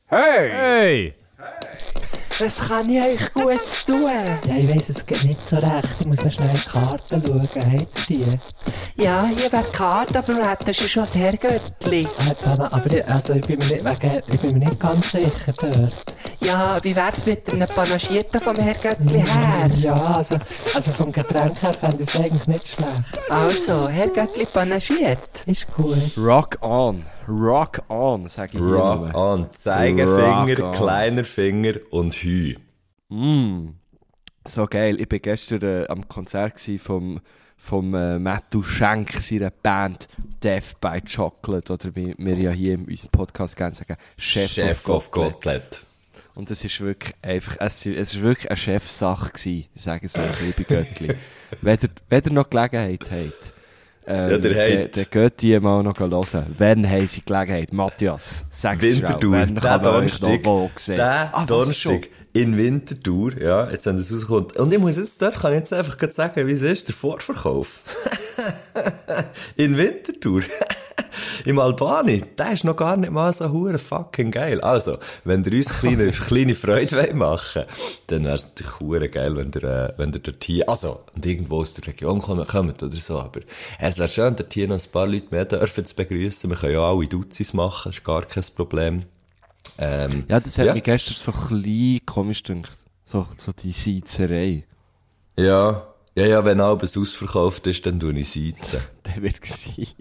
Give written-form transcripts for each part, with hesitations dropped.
Hey! Was kann ich euch Gutes tun? Ja, ich weiss, es geht nicht so recht. Ich muss noch schnell in die Karten schauen. Habt ihr die? Ja, hier wäre die Karte, aber wir hätten schon das Herrgöttli. Aber ich bin mir nicht ganz sicher dort. Ja, wie wär's mit einem Panagierten vom Herrgöttli her? Ja, also vom Getränk her fände ich es eigentlich nicht schlecht. Also, Herrgöttli panagiert. Ist cool. Rock on, sag ich Rock hier. on. Zeigefinger, Rock on. kleiner Finger und Hü. So geil. Ich war gestern am Konzert vom Matthew Schenk, seiner Band Death by Chocolate, oder wie wir ja hier in unserem Podcast gerne sagen, Chef of Gottlet. Und es ist wirklich einfach, es ist wirklich eine Chefsache gewesen, sagen sie euch, liebe Göttli. wenn ihr noch Gelegenheit habt, dann geht die mal noch hören. Wenn haben sie Gelegenheit? Matthias, sag's Winterthur, schnell. der Donnerstag Donnerstag. in Winterthur, ja, jetzt wenn das rauskommt. Und ich muss kann ich jetzt einfach gerade sagen, wie es ist, der Vorverkauf. In Winterthur. Im Albani, der ist noch gar nicht mal so hure fucking geil. Also, wenn ihr uns kleine Freude machen wollt, dann wär's natürlich hure geil, wenn ihr dort hier, also, und irgendwo aus der Region kommt oder so, aber es wäre schön, dort hier noch ein paar Leute mehr dürfen zu begrüssen. Wir können ja alle Duzis machen, ist gar kein Problem. Ja, das hat mich gestern so ein bisschen komisch gedacht. So die Seizerei. Ja, wenn alles ausverkauft ist, dann tue ich Seizen. Der wird geseizt.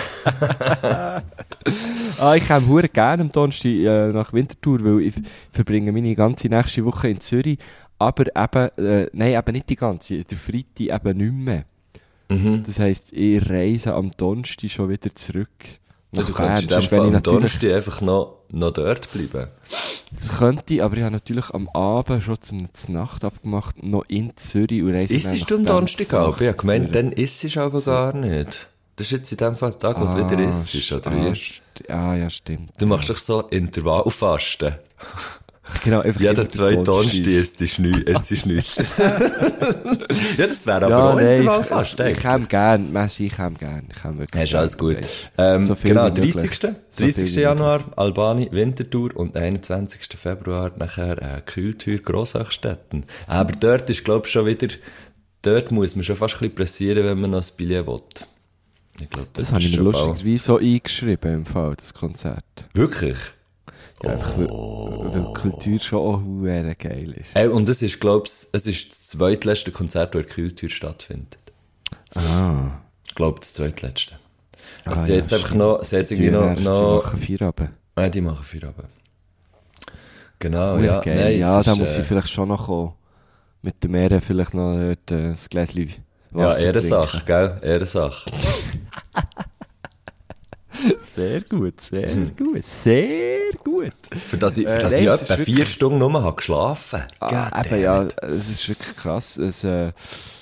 Ich käme hure gerne am Donnerstag nach Winterthur, weil ich verbringe meine ganze nächste Woche in Zürich, aber eben nicht die ganze, der Freitag eben nicht mehr. Mhm. Das heisst, ich reise am Donnerstag schon wieder zurück. Du könntest in dem Fall am Donnerstag einfach noch dort bleiben. Das könnte ich, aber ich habe natürlich am Abend schon zur Nacht abgemacht, noch in Zürich und reise. Isst du am Donnerstagabend? Ich habe gemeint, dann isst du aber gar nicht. Das ist jetzt in dem Fall der Tag, wo du wieder isst, oder wie? Ja, stimmt. Du machst doch so Intervallfasten. Genau, einfach jeder zwei Donnerstag isst es nichts. Ja, das wäre aber auch Intervallfasten. Ich käme gerne, Messi, ich käme gerne. Ist alles gut. So genau, 30. Januar, Albani, Winterthur und 21. Februar nachher Kühltür, Grossachstetten. Aber dort ist, glaube ich, schon wieder, dort muss man schon fast ein bisschen pressieren, wenn man noch ein Billet will. Ich glaube, das habe ich mir lustig wie so eingeschrieben im Fall, das Konzert. Wirklich? Ja, einfach, weil Kultur schon auch sehr geil ist. Und es ist, glaube ich, es ist das zweitletzte Konzert, das in der Kultur stattfindet. Ich glaube, das zweitletzte. Also sie jetzt einfach noch, sie jetzt irgendwie noch... Die machen Feierabend. Die machen Feierabend. Genau, ja. Ja, nein, ja, da muss ich vielleicht schon noch kommen. Mit dem Meere vielleicht noch dort ein Gläschen Wasser. Ja, Ehrensache, gell? Ehrensache. Sehr gut. Für das ich etwa 4 Stunden nur habe geschlafen. Eben, ja, es ist wirklich krass. Wir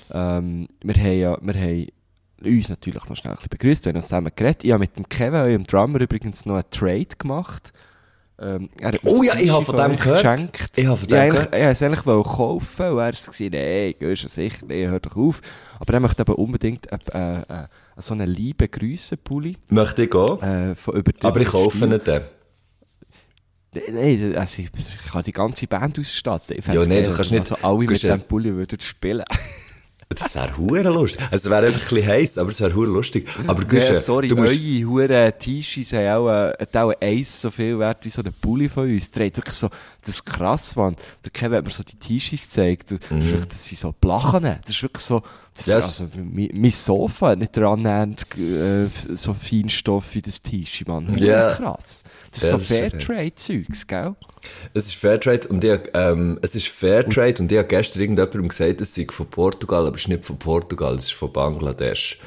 haben uns natürlich noch schnell ein bisschen begrüßt, wir haben uns zusammen geredet. Ich habe mit dem Kevin, eurem Drummer, übrigens noch einen Trade gemacht. Ich habe von dem gehört. Ich wollte es eigentlich kaufen, und er hat gesagt, nee, gehst du sicher, nee, hör doch auf. Aber er möchte aber unbedingt so einen lieben Grüssen-Pulli. Möchte ich gehen? Aber ich kaufe nicht den. Nein, also ich kann die ganze Band ausstatten. Ich du kannst nicht... Also alle mit dem Pulli würden spielen. Das wäre hure lustig. Also es wäre einfach ein bisschen heiß, aber es wäre hure lustig. Aber sorry, eure hure T-Shirts haben auch eins so viel wert wie so ein Pulli von uns. Das ist wirklich so, das ist krass, Mann. Der Kevin hat mir so die T-Shirts gezeigt. Das sind so Blachen. Das ist wirklich so, also mein Sofa hat nicht annähernd so Feinstoff wie das T-Shirt, Mann. Ja. Krass. Das ist so Fairtrade-Zeugs, gell? Es ist Fairtrade und ich habe gestern irgendjemandem gesagt, es sei von Portugal, aber es ist nicht von Portugal, es ist von Bangladesch.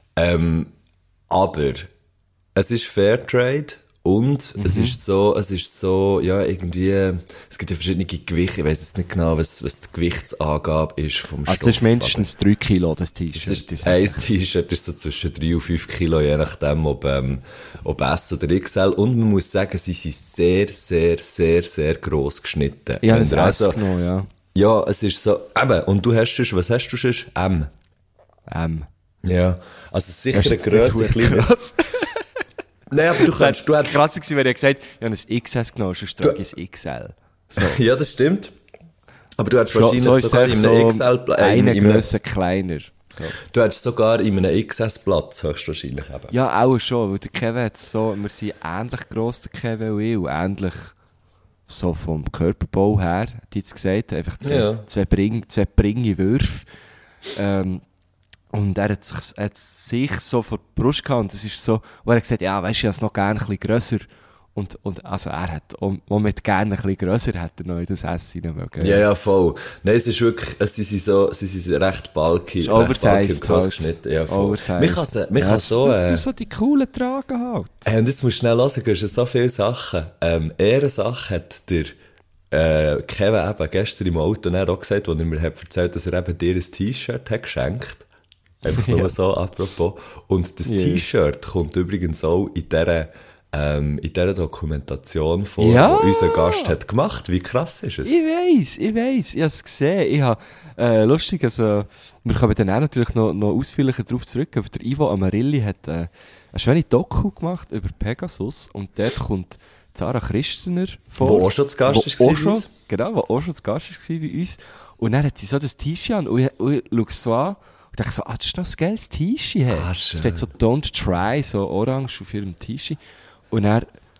Aber es ist Fairtrade und es ist so, ja, irgendwie, es gibt ja verschiedene Gewichte, ich weiss jetzt nicht genau, was die Gewichtsangabe ist vom Stoff. Also es ist mindestens 3 Kilo, das T-Shirt. Ein T-Shirt ist so zwischen 3 und 5 Kilo, je nachdem, ob S oder XL. Und man muss sagen, sie sind sehr, sehr, sehr, sehr gross geschnitten. Ja, das S genommen, ja. Ja, es ist so, eben, und was hast du schon? M. M. Ja, also sicher eine Grösse, kleiner. Nein, aber du hättest... Krass gewesen, wenn er gesagt hat, ich habe ein XS genommen, sonst trage ich ein XL. So. Ja, das stimmt. Aber du hättest wahrscheinlich sogar in einem XL... eine Grösse kleiner. So. Du hättest sogar in einem XS-Platz höchstwahrscheinlich eben. Ja, auch schon, weil der Kevin hat so, wir sind ähnlich gross, der Kevin und ich, und ähnlich so vom Körperbau her, hat jetzt gesagt, einfach zwei bringe Würfe. Und er hat sich so vor die Brust gehabt, und es ist so, wo er gesagt hat, ja, weisst du, ich hätte es noch gerne ein bisschen grösser. Und also er hat, auch mit gerne ein bisschen grösser, hat er noch in das Essen mögen. Ja, voll. Nein, es ist wirklich, sie sind recht bulky. Oversized halt. Geschnitten. Ja, voll. Oversized. Mich kann so, das ist so die coolen Tragen halt. Und jetzt musst du schnell hören, du hast so viele Sachen. Eine Sache hat der, Kevin eben gestern im Auto auch gesagt, wo er mir hat erzählt, dass er eben dir ein T-Shirt hat geschenkt. Einfach nur so, apropos. Und das T-Shirt kommt übrigens auch in dieser Dokumentation vor, die unser Gast hat gemacht. Wie krass ist es? Ich weiss. Ich habe es gesehen. Ich habe, lustig, also, wir kommen dann auch natürlich noch ausführlicher darauf zurück, aber der Ivo Amarilli hat, eine schöne Doku gemacht über Pegasus, und dort kommt Sarah Christener vor. Wo auch schon zu Gast war bei uns. Genau, wo auch schon zu Gast war bei uns. Und dann hat sie so das T-Shirt an, und ich schaue so an, und dachte so, das ist noch ein geiles T-Shirt. Steht so Don't Try, so orange auf ihrem T-Shirt. Und er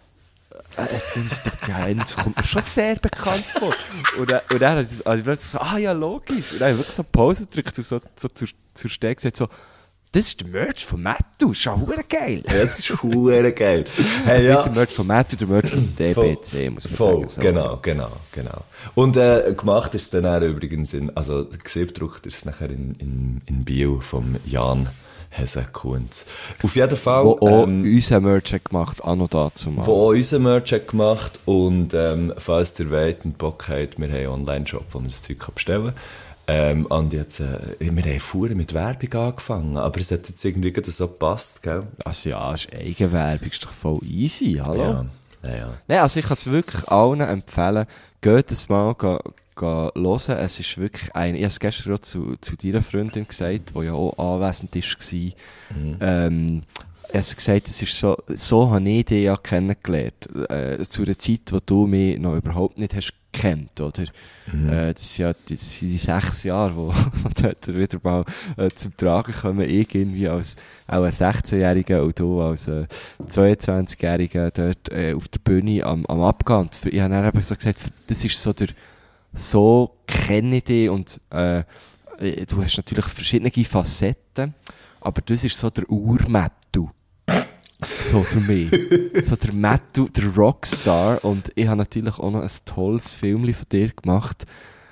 jetzt muss ich doch die Hände, das kommt mir schon sehr bekannt vor. Und er hat plötzlich so, ja, logisch. Und er hat wirklich so Pause gedrückt und so zur Stelle gesagt, so, das ist der Merch von Mattu, ist schon verdammt geil. Ja, das ist verdammt geil. Hey, also nicht der Merch von Mattu, der Merch von DBC, muss man sagen. So. Genau. Und gemacht ist es dann auch übrigens gesiebdruckt ist es nachher in Bio vom Jan Hesse-Kunz. Auf jeden Fall... Wo auch unser Merch hat gemacht, anno dazu mal. Wo auch unser Merch hat gemacht, und falls ihr wollt und Bock habt, wir haben einen Online-Shop, wo man das Zeug bestellen kann. Und jetzt, wir haben vorher mit Werbung angefangen, aber es hat jetzt irgendwie so gepasst, gell? Also ja, ist Eigenwerbung, ist doch voll easy, hallo? Ja. Nein, also ich kann es wirklich allen empfehlen, geht es mal hören. Es ist wirklich ich habe es gestern auch zu deiner Freundin gesagt, die ja auch anwesend war. Es gesagt, es ist so habe ich dich ja kennengelernt. Zu einer Zeit, wo du mich noch überhaupt nicht hast kennt, oder? Das sind die 6 Jahre, wo dort wieder mal zum Tragen kommen. Ich irgendwie als auch ein 16-Jähriger und du als 22-Jähriger dort auf der Bühne am Abgehen. Und ich habe dann eben so gesagt, das ist so kenne ich dich, und du hast natürlich verschiedene Facetten, aber das ist so der Ur-Mattu. So für mich. So der Mattu, der Rockstar. Und ich habe natürlich auch noch ein tolles Film von dir gemacht.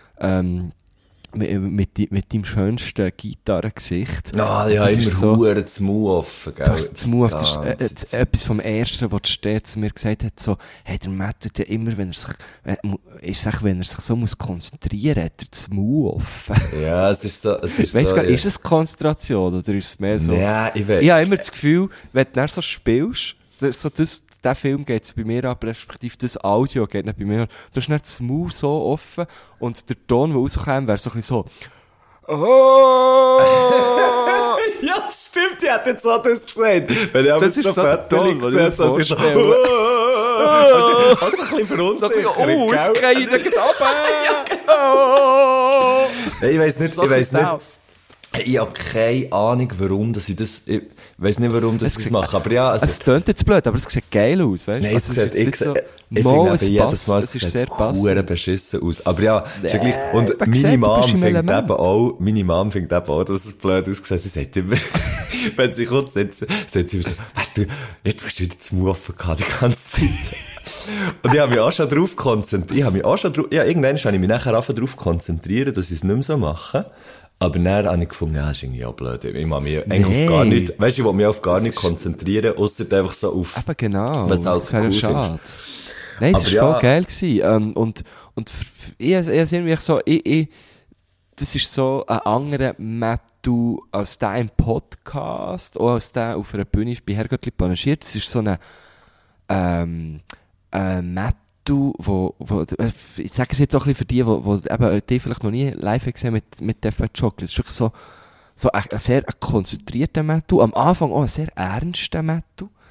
Mit deinem schönsten Gitarrengesicht. Ja, ich habe immer Huren das Mund offen, gell? Das Mund offen. Das ist etwas vom Ersten, was der zu mir gesagt hat, so, hey, der Matt tut ja immer, wenn er sich so muss konzentrieren, hat er das Mund offen. Ja, es ist so, Ist es Konzentration, oder ist es mehr so? Ja, ich weiß. Ich habe immer das Gefühl, wenn du dann so spielst, der Film geht bei mir ab, respektive das Audio geht nicht bei mir ab. Du hast nicht das Maul so offen, und der Ton, der rauskommt, wäre so ein bisschen so. Oh! Ja, das stimmt, ich hätte jetzt so das gesehen. Wenn ich das ist so der Ton, den ich mir vorstelle. Also ein bisschen verunsichert, jetzt gehe ich nicht runter! Ich weiss nicht. Ich habe keine Ahnung, warum dass ich das... Ich weiss nicht, warum das mache, aber ja... Es klingt jetzt blöd, aber es sieht geil aus, weißt du? Nein, also, ich finde jedes Mal, es sieht verdammt beschissen aus. Aber ja, ist ja gleich... Und meine Mom findet eben auch, dass es blöd aussieht. Sie sagt immer, wenn sie kommt, sagt sie immer so, jetzt hast du wieder das Mund offen gehabt, die ganze Zeit. Und ich habe mich auch schon darauf konzentriert. Irgendwann habe ich mich nachher darauf konzentrieren, dass ich es nicht mehr so mache. Aber dann habe ich gefunden, ja, das ist irgendwie auch blöd. Ich will mich eigentlich auf gar nicht, weißt du, ich will mich auf gar nicht konzentrieren, ausser einfach so auf, eben genau, was halt so cool schade. Nein, es war voll geil gewesen. Und ich irgendwie so, das ist so ein anderer Mattu als der im Podcast, auch als der auf einer Bühne bei Herrgöttli panaschiert. Das ist so ein Mattu, ich sage es jetzt auch ein bisschen für die, die vielleicht noch nie live gesehen mit Def Chocolate. Das ist wirklich so ein sehr konzentrierter Mattu. Am Anfang auch ein sehr ernster Mattu.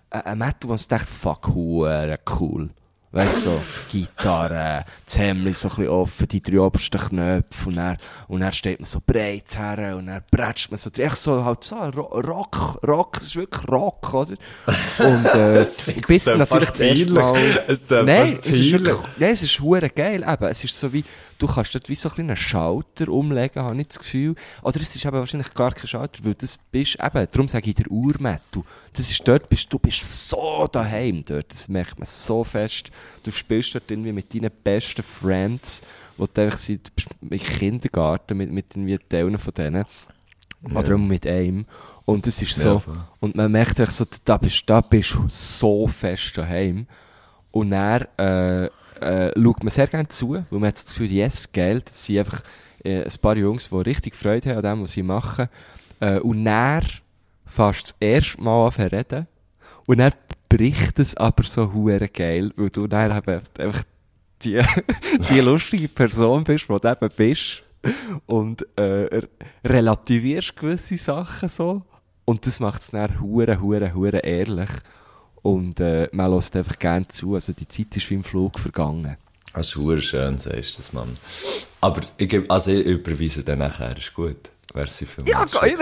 ein Metal, wo ich dachte, fuck, cool. Weißt du, so, Gitarre, das Hemdli so ein bisschen offen, die 3 obersten Knöpfe, und dann steht man so breit her, und dann prätscht man so, echt so, halt so, Rock, das ist wirklich Rock, oder? Und, bis natürlich das erste Mal, es ist verdammt geil, eben, es ist so wie, du kannst dort wie so ein bisschen einen Schalter umlegen, habe ich das Gefühl, oder es ist eben wahrscheinlich gar kein Schalter, weil das bist, eben, darum sage ich der Urmetal, das ist dort, du bist so daheim dort, das merkt man so fest. Du spielst dort irgendwie mit deinen besten Friends, wo du einfach seit im Kindergarten mit irgendwie Teilen von denen. Ja. Oder auch mit einem. Und das ist so, ja, und man merkt einfach so, da bist du so fest daheim. Und dann, schaut man sehr gerne zu, weil man hat das Gefühl, yes, geil, das sind einfach, ein paar Jungs, die richtig Freude haben an dem, was sie machen. Und dann fährst du das erste Mal an reden. Und dann bricht es aber so hure geil, weil du dann eben einfach die lustige Person bist, die du eben bist. Und relativierst gewisse Sachen so. Und das macht es dann hure ehrlich. Und man hört einfach gerne zu. Also die Zeit ist wie im Flug vergangen. Das ist hure schön, sagst du das, Mann. Aber ich überweise dann nachher, ist gut. Merci für mich. Ja, geil.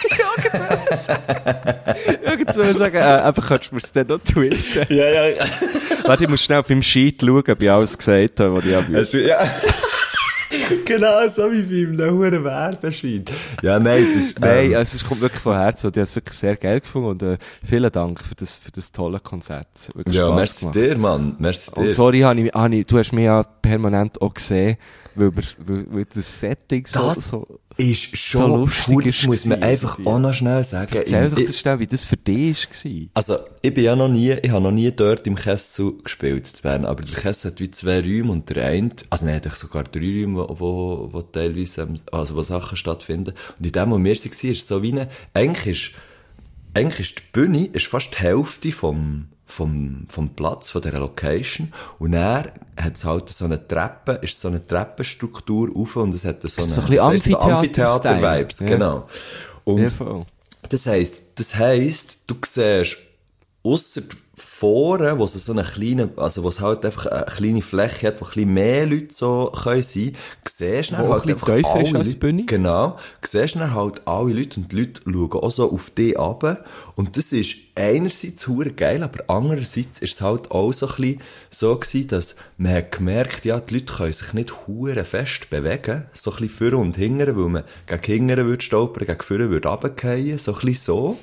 Irgend so sagen, einfach kannst du mir es dann noch twittern. Ja. Warte, ich muss schnell auf meinem Sheet schauen, ob ich alles gesagt habe, was ich habe. Ja. Genau, so wie bei einem hohen Werbeschein. Ja, nein, es ist... Nein, also es kommt wirklich von Herzen und ich habe es wirklich sehr geil gefunden und vielen Dank für das tolle Konzert. Wirklich ja, Spaß merci gemacht. dir, Mann. Merci dir. Und sorry, du hast mich ja permanent auch gesehen, weil das Setting so ist schon so lustig cool, das muss man einfach auch noch schnell sagen. Erzähl doch das schnell, wie das für dich war. Also, ich habe noch nie dort im Kessel gespielt zu Bern, aber der Kessel hat wie 2 Räume und der eine, also nein, hat sogar 3 Räume, wo teilweise, also wo Sachen stattfinden. Und in dem, wo wir waren, ist so wie eigentlich ist die Bühne, ist fast die Hälfte vom Platz, von dieser Location. Und dann hat es halt so eine Treppenstruktur rauf und es hat so eine Amphitheater-Vibes, ja. Genau. Und ja, das heisst, du siehst, ausser vorne, wo es so eine kleine, also wo es halt einfach eine kleine Fläche hat, wo ein bisschen mehr Leute so können sein, siehst du dann halt einfach alle Leute. Genau. Siehst du dann halt alle Leute und die Leute schauen auch so auf dich runter. Und das ist einerseits hure geil, aber andererseits ist es halt auch so ein bisschen so gewesen, dass man hat gemerkt, ja, die Leute können sich nicht hure fest bewegen, so ein bisschen vorne und hingern, weil man gegen hingern würde stolpern, gegen vorne würde runterfallen, so ein bisschen so.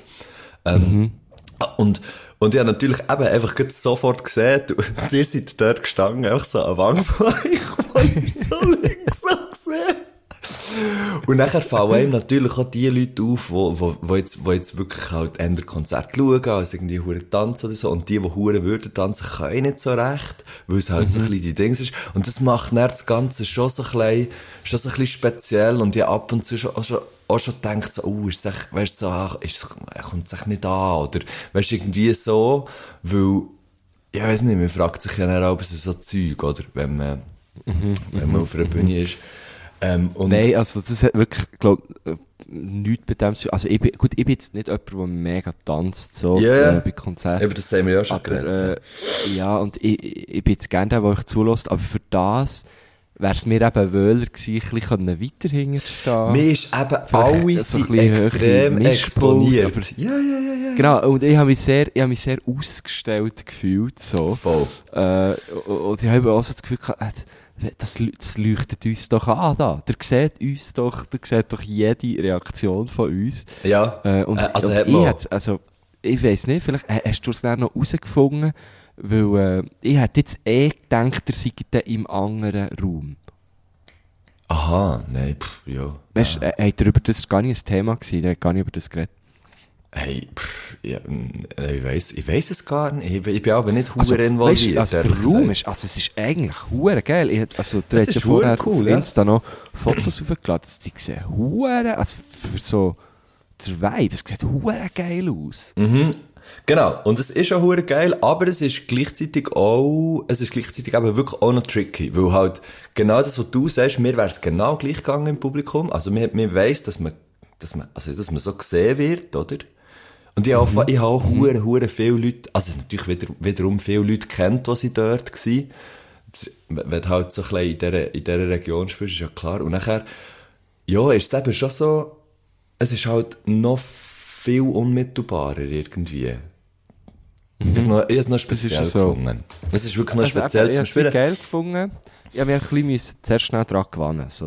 Und ich habe natürlich eben einfach sofort gesehen, ihr seid dort gestanden, einfach so an Wand von euch, wo ich so links so gesehen. Und nachher fallen einem natürlich auch die Leute auf, wo jetzt wirklich halt eher Konzerte schauen, als irgendwie hure tanzen oder so. Und die hure würden tanzen, können nicht so recht, weil es halt so ein bisschen die Dings ist. Und das macht dann das Ganze schon so ein bisschen speziell. Und ich ab und zu auch schon denkt so, ist es echt, weißt du, so, kommt es echt nicht an, oder, weißt du, irgendwie so, weil, ich weiss nicht, man fragt sich ja dann auch, ob es so Zeug, oder, wenn man auf einer Bühne ist. Nein, also, das hat wirklich, glaub, nichts bei dem zu tun. Also, ich bin jetzt nicht jemand, der mega tanzt, so, bei Konzerten. Aber das haben wir ja schon geredet. Ja, und ich bin jetzt gerne der, der euch zulässt, aber für das, wär's mir eben wohler gewesen, ein bisschen weiter hinterstehen. Mir ist eben alle so extrem exponiert. Ja. Genau, und ich habe mich sehr ausgestellt gefühlt, so. Voll. Und ich habe auch so das Gefühl gehabt, das leuchtet uns doch an, da. Der sieht doch jede Reaktion von uns. Ja, ich weiss nicht, vielleicht hast du es dann noch herausgefunden, weil ich hätte jetzt gedacht, ihr seid dann im anderen Raum. Aha, nein, ja. Weißt du, habt ihr über das gar nicht ein Thema gewesen? Ihr habt gar nicht über das geredet. Hey, ja, ich weiss es gar nicht. Ich bin aber nicht hure involviert. Weißt, der Raum ist, also es ist eigentlich hure geil. Du hast ja vorher cool, auf Insta noch Fotos aufgeladen, die sehen hure, also für so der Vibe, es sieht hure geil aus. Mhm. Genau. Und es ist auch hure geil, aber es ist gleichzeitig eben wirklich auch noch tricky, weil halt genau das, was du sagst, mir wäre es genau gleich gegangen im Publikum. Also man weiss, dass man so gesehen wird, oder? Und ich habe auch hure viele Leute, also natürlich wiederum viele Leute kennt, die sie dort waren. Wenn du halt so ein bisschen in dieser Region spielst, ist ja klar. Und nachher, ja, ist es eben schon so, es ist halt noch viel unmittelbarer irgendwie. Ich habe es noch speziell gefunden. Es ist wirklich noch speziell zum Spielen. Ich habe es geil gefunden. Ich habe mich ein bisschen sehr schnell dran gewöhnen. So,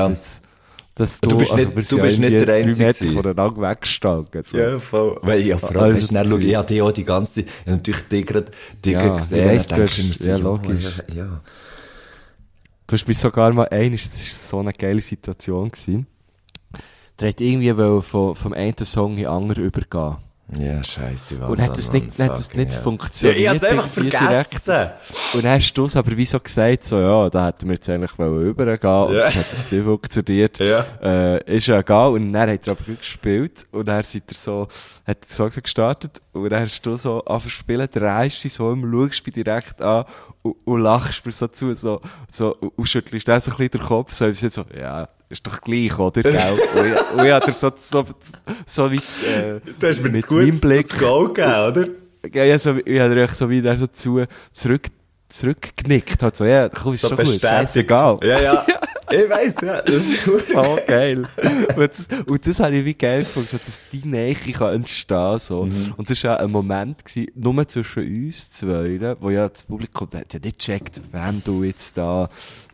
Du bist nicht der Einzige. 3 Meter voneinander weggestanden. So. Ja, voll. Weil ich vor allem, weißt du, ich habe die auch die ganze Zeit, ich habe natürlich die gerade gesehen. Ich weiss, ja, logisch. Ja. Du hast mich sogar mal das war so eine geile Situation gewesen. Der hat irgendwie vom einen Song in den anderen übergehen. Ja, scheisse, die und hat das nicht funktioniert. Ja, ich hab's einfach vergessen. Und dann hast du es aber wie so gesagt, so, ja, da hätten wir jetzt eigentlich übergehen und das hat jetzt nicht funktioniert. Ja. Ist ja egal. Und dann hat er aber gespielt und dann hat der Song so gestartet und dann hast du so angefangen zu spielen, drehst dich so um, schaust mich direkt an und lachst mir so zu, so, und schüttelst dann so ein bisschen den Kopf, so ja, ist doch gleich, oder? Gell? Und ich hatte so wie, du hast mir mit Blick das Goal gegeben, oder? Ja, ich habe so wieder so zurückgenickt, halt so, ja, komm, ist so schon gut, scheißegal. Ja. Ich weiss, ja. Das ist so geil. Und das habe ich wie geil gefunden, so, dass die Nähe kann entstehen, so. Und das war ja ein Moment gewesen, nur zwischen uns zwei, wo ja das Publikum, hat ja nicht gecheckt, wem du jetzt da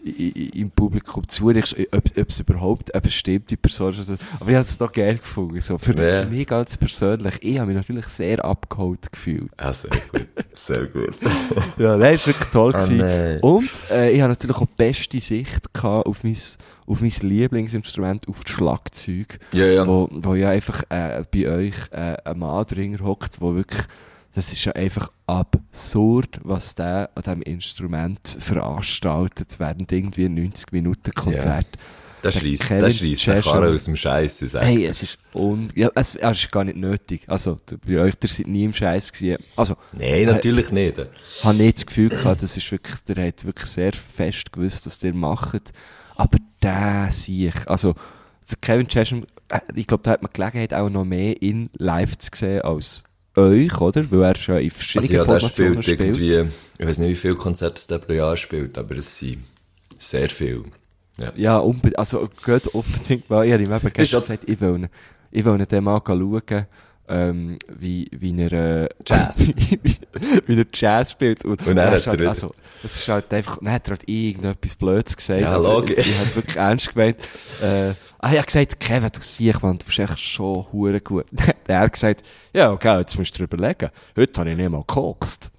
im Publikum zurichst, ob es überhaupt eine bestimmte Person ist. Aber ich habe es doch geil gefunden, so. Für mich ganz persönlich. Ich habe mich natürlich sehr abgeholt gefühlt. Ja, sehr gut. Sehr gut. Ja, das war wirklich toll gewesen. Und, ich habe natürlich auch die beste Sicht gehabt auf mein Lieblingsinstrument, auf das Schlagzeug. Ja. Wo ja einfach, bei euch, ein Mann drin hockt, wo wirklich, das ist ja einfach absurd, was der an diesem Instrument veranstaltet während irgendwie 90 Minuten Konzert. Ja. Das schreisst den Karren aus dem Scheiß. Hey, es ist es ist gar nicht nötig. Also, bei euch, ihr seid nie im Scheiß gewesen. Also, nein, natürlich nicht. Ich habe nicht das Gefühl gehabt, das ist wirklich, der hat wirklich sehr fest gewusst, was ihr macht. Aber der sehe ich, also, Kevin Chesham, ich glaube, da hat man Gelegenheit auch noch mehr in live zu sehen als euch, oder? Weil er schon in verschiedenen Formationen spielt. Irgendwie, ich weiß nicht, wie viele Konzerte der pro Jahr spielt, aber es sind sehr viele. Ja, also geht unbedingt mal. Ich habe ihm eben gestern gesagt, ich will ihn dem mal schauen, wie er Jazz. wie er Jazz spielt. Und er hat halt, also, das ist halt einfach, dann hat er halt irgendetwas Blödes gesagt. Ja, logisch. Ich habe es wirklich ernst gemeint. Ich habe gesagt, Kevin, du siehst, man, du bist echt schon hure gut. Er hat gesagt, ja, okay, jetzt musst du dir überlegen. Heute habe ich nicht mal gekokst.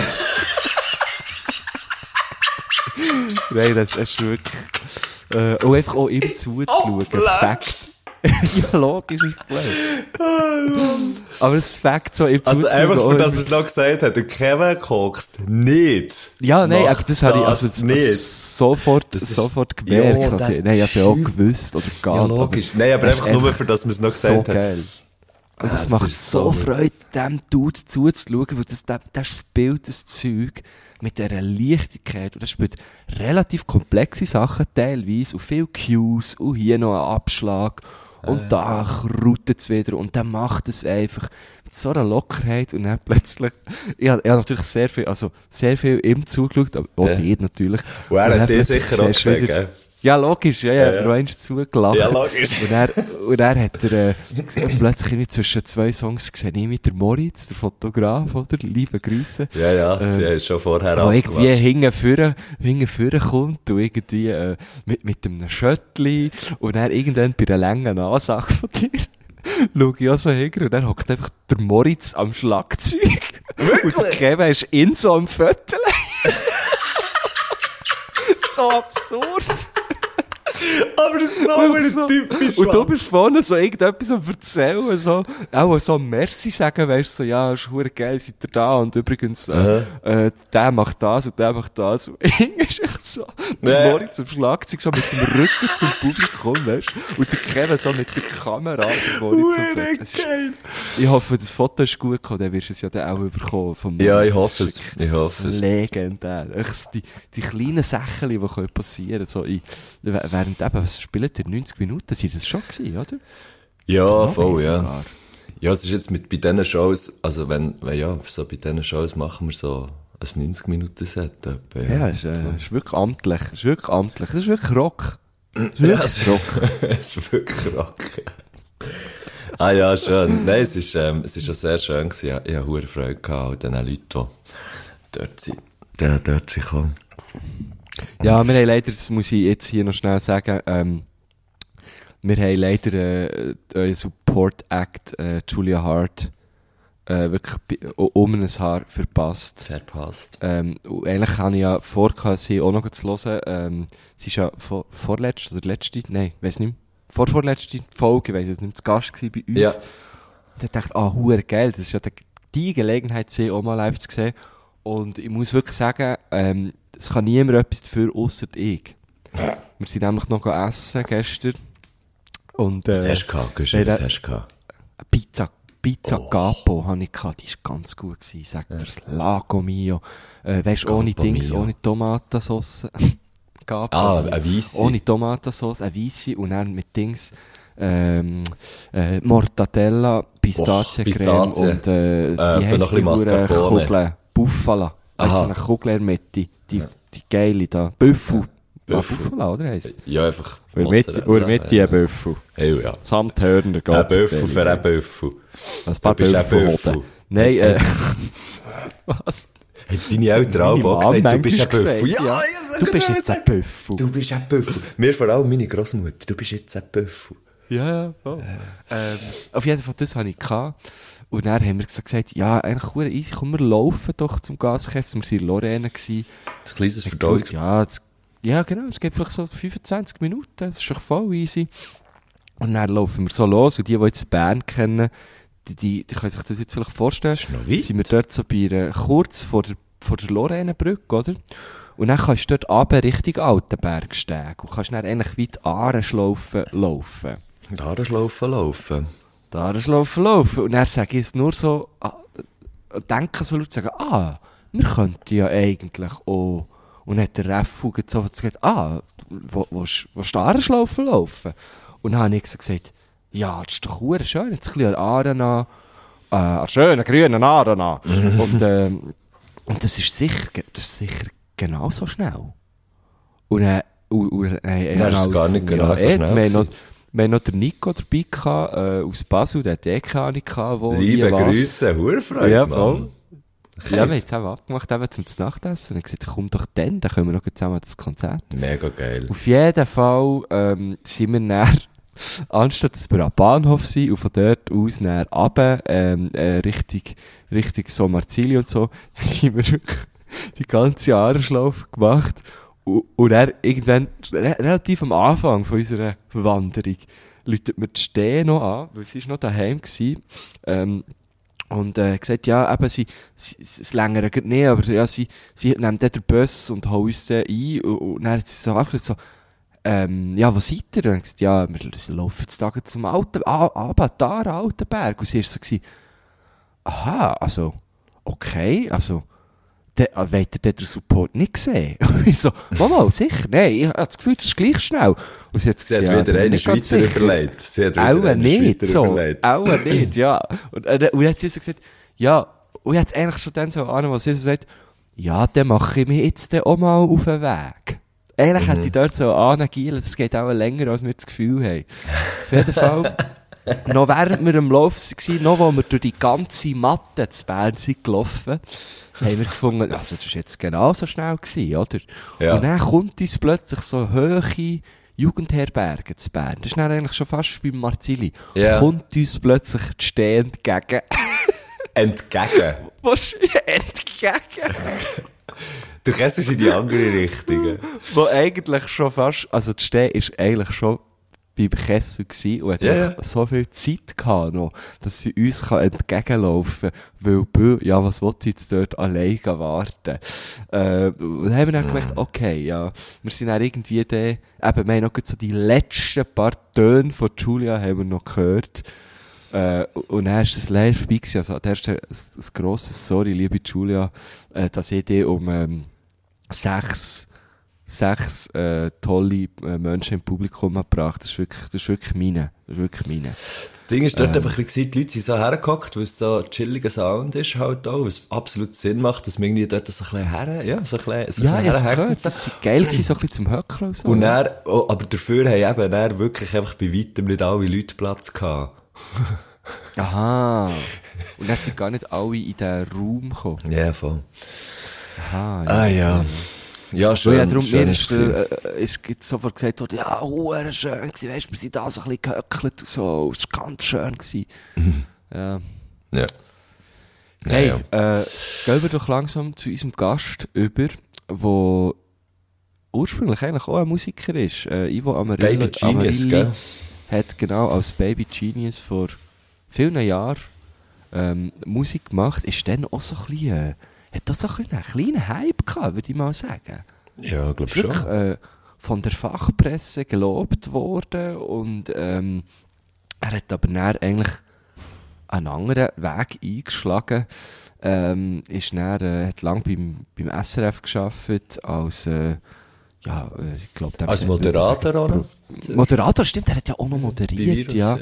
Nein, das ist wirklich, und einfach auch ihm zuzuschauen. Fakt. Ja, logisch ist es blöd. Aber das Fakt so ihm also zuzuschauen. Also einfach, für das, was er noch gesagt hat, der Kevin kokst nicht. Ja, nein, aber das habe ich nicht. Sofort gemerkt. Ja, nein, also ja auch gewusst oder gar nicht. Ja, logisch. Nein, aber einfach nur, für das, was er noch gesagt hat. So geil. Und das macht so Freude, dem Dude zuzuschauen, weil der spielt das Zeug mit dieser Leichtigkeit. Und er spielt relativ komplexe Sachen teilweise und viel Cues und hier noch ein Abschlag und da krautet es wieder und dann macht es einfach mit so einer Lockerheit und dann plötzlich, ich habe natürlich sehr viel ihm zugeschaut, aber auch dir natürlich. Und er hat dir sicher auch gesagt, gell? Ja, logisch, ja. Du hast zugelacht. Ja, logisch. Und er hat plötzlich irgendwie zwischen 2 Songs gesehen, ich mit der Moritz, der Fotograf, oder? Liebe Grüße. Ja, sie haben schon vorher wo irgendwie hinten vorne kommt und irgendwie, mit einem Schöttli und dann irgendwann bei einer langen Ansage von dir. Schau ich auch so hin und dann hockt einfach der Moritz am Schlagzeug. Wirklich? Und der Kevin ist in so einem Viertel. So absurd. Aber das ist so typisch. Und du bist vorne so irgendetwas am Erzählen, so, auch so Merci sagen, weißt du, so, ja, ist verdammt geil, seid ihr da, und übrigens, der macht das und der macht das. Und irgendwie ist echt so, der Moritz am Schlagzeug, so mit dem Rücken zum Publikum, weißt du, und der Kevin so mit der Kamera, der Moritz am geil. Ich hoffe, das Foto ist gut gekommen, dann wirst du es ja dann auch bekommen vom Moritz. Ja, ich hoffe es. Legendär. Echt, die kleinen Sachen, die passieren können, so, während eben, was spielt ihr, 90 Minuten, sind das schon gewesen, oder? Ja, voll, ja. Sogar. Ja, es ist jetzt bei diesen Shows, also wenn ja, so bei diesen Shows machen wir so ein 90-Minuten-Set. Ja, ist wirklich amtlich. Es ist wirklich amtlich. Es ist wirklich Rock. Es ist wirklich Rock. Es ist wirklich Rock. Ah ja, schön. Nein, es ist schon sehr schön gewesen. Ich habe hohe Freude gehabt an den Leuten, die dort sind gekommen. Ja, wir haben leider, das muss ich jetzt hier noch schnell sagen, wir haben leider euren Support-Act Julia Hart wirklich um ein Haar verpasst. Und eigentlich habe ich ja vor, sie auch noch zu hören. Sie ist ja vorletzte oder letzte, nein, weiss nicht mehr. Vorletzte Folge, ich weiss es nicht, zu Gast gewesen bei uns. Ja. Und ich dachte, huere geil, das ist ja die Gelegenheit, sie auch mal live zu sehen. Und ich muss wirklich sagen, es kann niemand etwas dafür, ausser ich. Wir sind nämlich noch essen gestern. Und, was hast du gehabt? Pizza Capo hatte ich gehabt, die war ganz gut gewesen. Ich sag dir, Lago Mio. Weisst, ohne Dings, ohne Tomatensauce. Capo. Eine Weisse. Ohne Tomatensauce, eine Weisse und dann mit Dings, Mortadella, Pistaziecreme und, wie heisst die Kugel? Buffala. Weisst du, eine Kugel in der Mitte, die geile da. Büffel. Buffala, oder heisst? Ja, einfach. Und Mitte ein Büffel. Hey, ja. Samt Hörner, Gott. Ein Büffel für einen Büffel. Ein paar Büffel. Nein, was? Hat deine Eltern auch gesagt, du bist ein Büffel? Ja, du bist jetzt ein Büffel. Du bist ein Büffel. Mir vor allem meine Grossmutter, du bist jetzt ein Büffel. Ja, voll. Auf jeden Fall, das hatte ich gehabt. Und dann haben wir gesagt, ja, eigentlich cool, easy, komm, wir laufen doch zum Gaskessel. Wir waren in Lorraine. Ein kleines Verdauungs... Ja, genau, es geht vielleicht so 25 Minuten, das ist doch voll easy. Und dann laufen wir so los und die jetzt Bern kennen, die können sich das jetzt vielleicht vorstellen. Das ist noch weit. Sind wir dort so kurz vor der Lorrainebrücke, oder? Und dann kannst du dort runter Richtung Altenbergsteg und kannst dann eigentlich weit Ahrenschlaufen laufen. Ahrenschlaufen laufen. Und dann sage ich es nur so, denken so Leute sagen, wir könnten ja eigentlich auch. Und dann hat der Reffu so gesagt, willst du Ahrenschlaufen laufen? Und dann habe ich gesagt, ja, das ist doch schön, jetzt ein bisschen Aaren an, schönen grünen Aaren an. Und das ist sicher genauso schnell. Und das ist gar nicht genau so schnell. Wir haben noch den Nico dabei gehabt, aus Basel, der hat keine Ahnung gehabt, wo Liebe Grüße, Hurfreude, ja, voll. Ja, wir haben abgemacht, eben zum Nachtessen. Und ich gesagt, komm doch dann können wir noch zusammen das Konzert. Mega geil. Auf jeden Fall sind wir näher, anstatt dass wir am Bahnhof sind und von dort aus näher runter, Richtung so Marzili und so, sind wir die ganze Ahrenschlaufe gemacht. Und er irgendwann, relativ am Anfang von unserer Wanderung, läutet mir die Steh noch an, weil sie noch daheim war. Und gesagt, ja, eben, es längere geht nicht, aber ja, sie nehmen dann den Bus und holen uns dann ein. Und dann hat sie so angeschaut, so, ja, wo seid ihr? Und ich gesagt, ja, wir laufen jetzt da zum Altenberg. Und sie war so gewesen, aha, also, okay, also, wollt ihr den Support nicht sehen? Und ich so, mal, sicher, nein, ich habe das Gefühl, das ist gleich schnell. Und sie hat wieder eine Schweizer überlegt. Auch nicht, ja. Und dann hat sie so gesagt, ja, und jetzt eigentlich schon dann so an, was sie so sagt, ja, dann mache ich mich jetzt auch mal auf den Weg. Eigentlich hätte ich dort so angegielt, das geht auch länger, als wir das Gefühl haben. Auf jeden Fall, noch während wir am Laufen waren, noch wo wir durch die ganze Matte zu Bern sind gelaufen, haben wir gefunden, also das war jetzt genauso schnell gewesen, oder? Ja. Und dann kommt uns plötzlich so hohe Jugendherberge zu Bern. Das ist dann eigentlich schon fast beim Marzili. Ja. Kommt uns plötzlich die Steh entgegen. Entgegen? Was? Entgegen? Du kennst es in die andere Richtung. Wo eigentlich schon fast, also die Steh ist eigentlich schon beim Kessel gewesen und hat so viel Zeit gehabt noch, dass sie uns entgegenlaufen kann, weil, ja, was will sie jetzt dort alleine warten? Und dann haben wir dann gedacht, okay, ja, wir sind dann irgendwie eben, wir haben noch so die letzten paar Töne von Julia haben wir noch gehört. Und dann ist das live vorbei gewesen. Also, da ist ein grosses Sorry, liebe Julia, dass ich dich um 6 6 tolle Menschen im Publikum gebracht. Das ist wirklich meine. Das Ding ist dort einfach ein bisschen, die Leute sind so hergehockt, weil es so ein chilliger Sound ist halt auch, was absolut Sinn macht, dass man irgendwie dort so ein bisschen herhängt. Das war geil gewesen, so ein bisschen zum Höckeln und so. Und dann, aber dafür haben eben dann wirklich einfach bei weitem nicht alle Leute Platz gehabt. Aha. Und dann sind gar nicht alle in den Raum gekommen. Ja, voll. Aha, ja. Ah, ja. Ja, schön. Ja, darum schön ist sofort gesagt worden, ja, schön gewesen, weisst, wir sind da so ein bisschen gehöckelt und so, es war ganz schön gewesen. Ja. Ja. Hey, ja. Gehen wir doch langsam zu unserem Gast über, der ursprünglich eigentlich auch ein Musiker ist. Ivo Amarilli. Baby Genius, gell? Hat genau als Baby Genius vor vielen Jahren Musik gemacht, ist dann auch so ein bisschen, hat das so einen kleinen Hype gehabt, würde ich mal sagen. Ja, glaube schon. Wirklich von der Fachpresse gelobt worden und er hat aber dann eigentlich einen anderen Weg eingeschlagen. Ist dann, hat lange beim SRF gearbeitet als ich glaube, als Moderator auch noch? Moderator, stimmt, er hat ja auch noch moderiert, Virus, ja.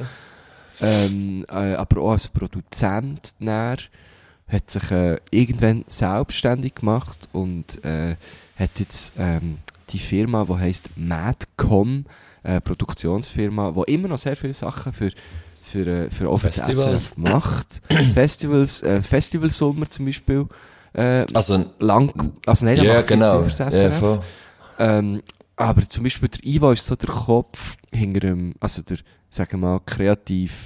Aber auch als Produzent dann, hat sich irgendwann selbstständig gemacht und hat jetzt die Firma, die heisst Madcom, Produktionsfirma, die immer noch sehr viele Sachen für Festivals macht. Festivalsommer zum Beispiel. Nein, ja, genau. Nicht für das SRF. Aber zum Beispiel der Ivo ist so der Kopf hinter dem, also der, sagen wir mal, kreativ,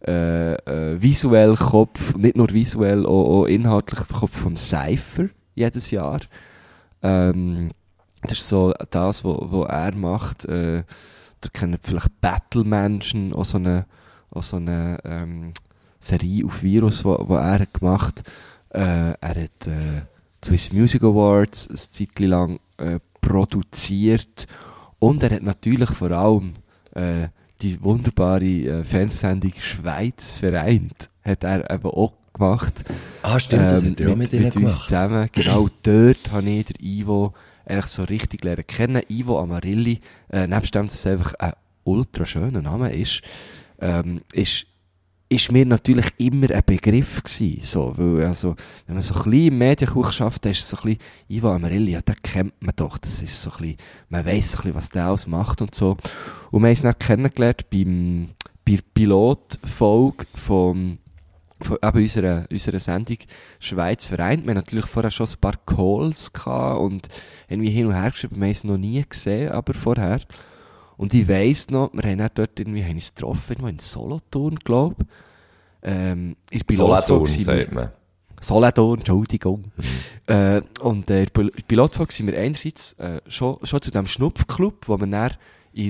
visuell Kopf, nicht nur visuell, auch inhaltlich der Kopf vom Cypher jedes Jahr. Das ist so das, was er macht. Der kennt vielleicht Battle-Menschen, auch so eine Serie auf Virus, wo er hat gemacht. Er hat Swiss Music Awards eine Zeit lang produziert und er hat natürlich vor allem die wunderbare Fernsehsendung Schweiz vereint, hat er eben auch gemacht. Ah, stimmt, das hat er auch mit ihnen uns gemacht. Zusammen. Genau, dort habe ich den Ivo eigentlich so richtig lernen kennen. Ivo Amarilli, nebst dem, dass es einfach ein ultra schöner Name ist mir natürlich immer ein Begriff gewesen, so, weil, also, wenn man so ein bisschen im Medienkuch schafft, dann ist es so ein bisschen, Ivo Amarilli, ja, den kennt man doch, das ist so ein bisschen, man weiss so ein bisschen, was der alles macht und so. Und wir haben es dann kennengelernt bei der Pilotfolge von eben unserer Sendung Schweiz vereint. Wir haben natürlich vorher schon ein paar Calls gehabt und irgendwie hin und her geschrieben, wir haben es noch nie gesehen, aber vorher. Und ich weiss noch, wir haben dort irgendwie uns getroffen, irgendwo in Solothurn, glaube ich. Solothurn, sagt man. Solothurn, Entschuldigung. Und in der Pilotfolge sind wir einerseits schon zu dem Schnupfclub, wo wir dann in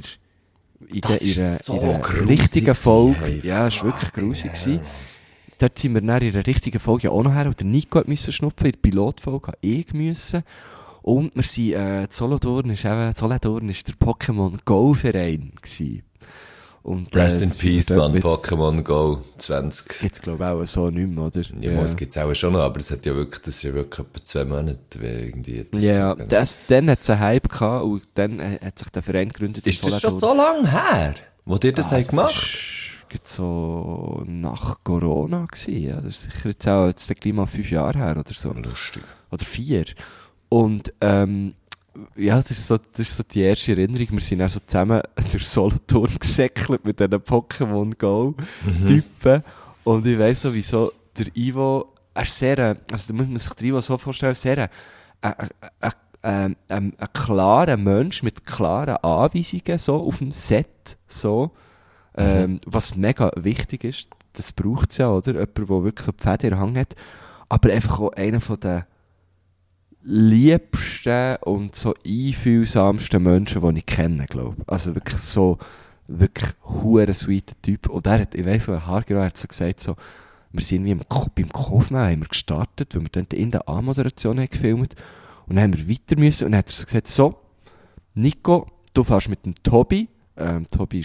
der richtigen Folge, ja, es war wirklich grusig gewesen. Dort sind wir dann in der richtigen Folge auch noch her, und der Nico musste schnupfen, in der Pilotfolge habe ich müssen. Und wir sind, Solothurn ist der Pokémon Go Verein gewesen. Und, Rest in Peace, man, Pokémon Go 20. Gibt's, glaube ich, auch so nicht mehr, oder? Ja, es gibt's auch schon noch, aber das ist ja wirklich etwa 2 Monate, irgendwie. Ja, dann hat's einen Hype gehabt, und dann hat sich der Verein gegründet. Ist das schon so lange her, wo ihr das habt gemacht? Das war so nach Corona gewesen, ja. Das ist sicher jetzt gleich mal 5 Jahre her, oder so. Lustig. Oder 4. Und, ja, das ist so die erste Erinnerung. Wir sind auch so zusammen durch Solothurn gesäckelt mit diesen Pokémon Go-Typen. Und ich weiss sowieso, der Ivo, er ist sehr, also da muss man sich den Ivo so vorstellen, sehr ein klarer Mensch mit klaren Anweisungen, so auf dem Set, so. Was mega wichtig ist, das braucht's ja, oder? Jemand, der wirklich so die Fäden in der Hand hat. Aber einfach auch einer von den liebsten und so einfühlsamsten Menschen, die ich kenne, glaube ich. Also wirklich so, wirklich hure sweeter Typ. Und er hat, ich weiss, so ein Haargerät hat so gesagt, so, wir sind wie beim Kaufmann, haben wir gestartet, weil wir dann in der A-Moderation haben gefilmt. Und dann haben wir weiter müssen, und dann hat er so gesagt, so, Nico, du fährst mit dem Tobi. Tobi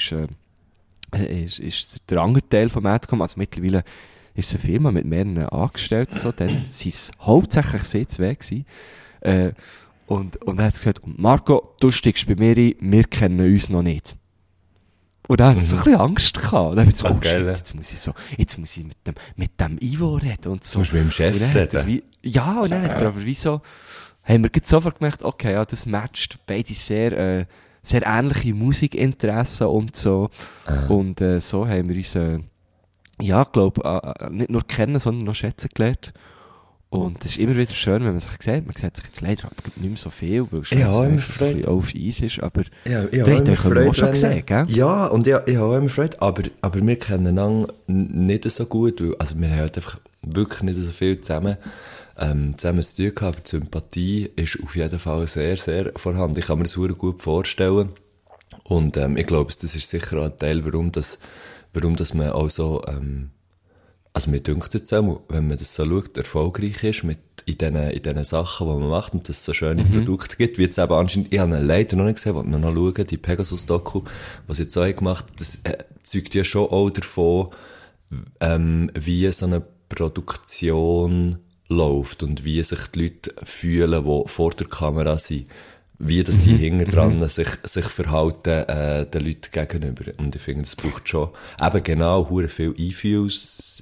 ist der andere Teil von Madcom, also mittlerweile ist es eine Firma mit mehreren Angestellten, so, dann sind es hauptsächlich sie zwei gewesen. Und er hat gesagt, Marco, du steigst bei mir ein, wir kennen uns noch nicht. Und dann hat er so ein bisschen Angst gehabt. Und dann habe ich so, jetzt muss ich mit dem Ivo reden und so. Du musst mit dem Chef reden. Und dann hat er aber haben wir sofort gemerkt, okay, ja, das matcht beide sehr ähnliche Musikinteressen und so. Und so haben wir uns, nicht nur kennen, sondern noch schätzen gelernt. Und es ist immer wieder schön, wenn man sich sieht. Man sieht sich jetzt leider halt nicht mehr so viel, weil es ein bisschen auf Eis ist, aber ja, ihr habt euch auch schon gesehen, gell? Ja, und ich habe auch immer Freude, aber wir kennen einander nicht so gut, weil, also wir haben halt einfach wirklich nicht so viel zusammen zu tun gehabt, aber die Sympathie ist auf jeden Fall sehr, sehr vorhanden. Ich kann mir das sehr gut vorstellen. Und ich glaube, das ist sicher auch ein Teil, warum das man auch so, also mir dünkt es jetzt auch, wenn man das so schaut, erfolgreich ist in diesen Sachen, die man macht und dass es so schöne Produkte gibt, wie jetzt eben anscheinend, ich habe ihn leider noch nicht gesehen, wollte noch schauen, die Pegasus-Doku, was jetzt auch gemacht, das zeugt ja schon auch davon, wie so eine Produktion läuft und wie sich die Leute fühlen, die vor der Kamera sind. Wie das die hinten dran sich verhalten, den Leuten gegenüber. Und ich finde, das braucht schon eben genau hure viel Einfühlungs,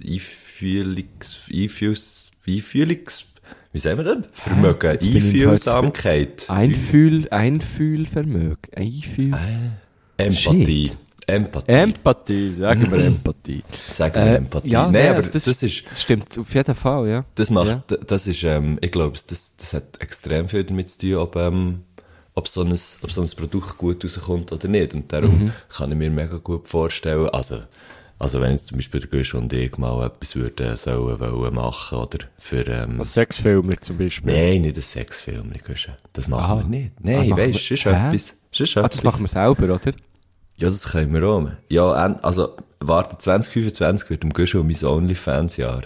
wie sagen wir das? Vermögen, Einfühlsamkeit. Einfühlvermögen. Empathie. Empathie, sagen wir Empathie. Sagen wir Empathie. Ja, nein, aber also das stimmt auf jeden Fall, ja. Das macht, das ist, ich glaube, das hat extrem viel damit zu tun, ob so ein Produkt gut rauskommt oder nicht. Und darum kann ich mir mega gut vorstellen, also wenn jetzt zum Beispiel der Gusch und ich mal etwas wollen machen, oder für, ein Sexfilm zum Beispiel. Nein, nicht ein Sexfilm, Gusch. Das machen wir nicht. Nein, weisst, das ist etwas. Das machen wir selber, oder? Ja, das können wir auch. Ja, also, warte, 2025 wird im Gusch und mein OnlyFans-Jahr.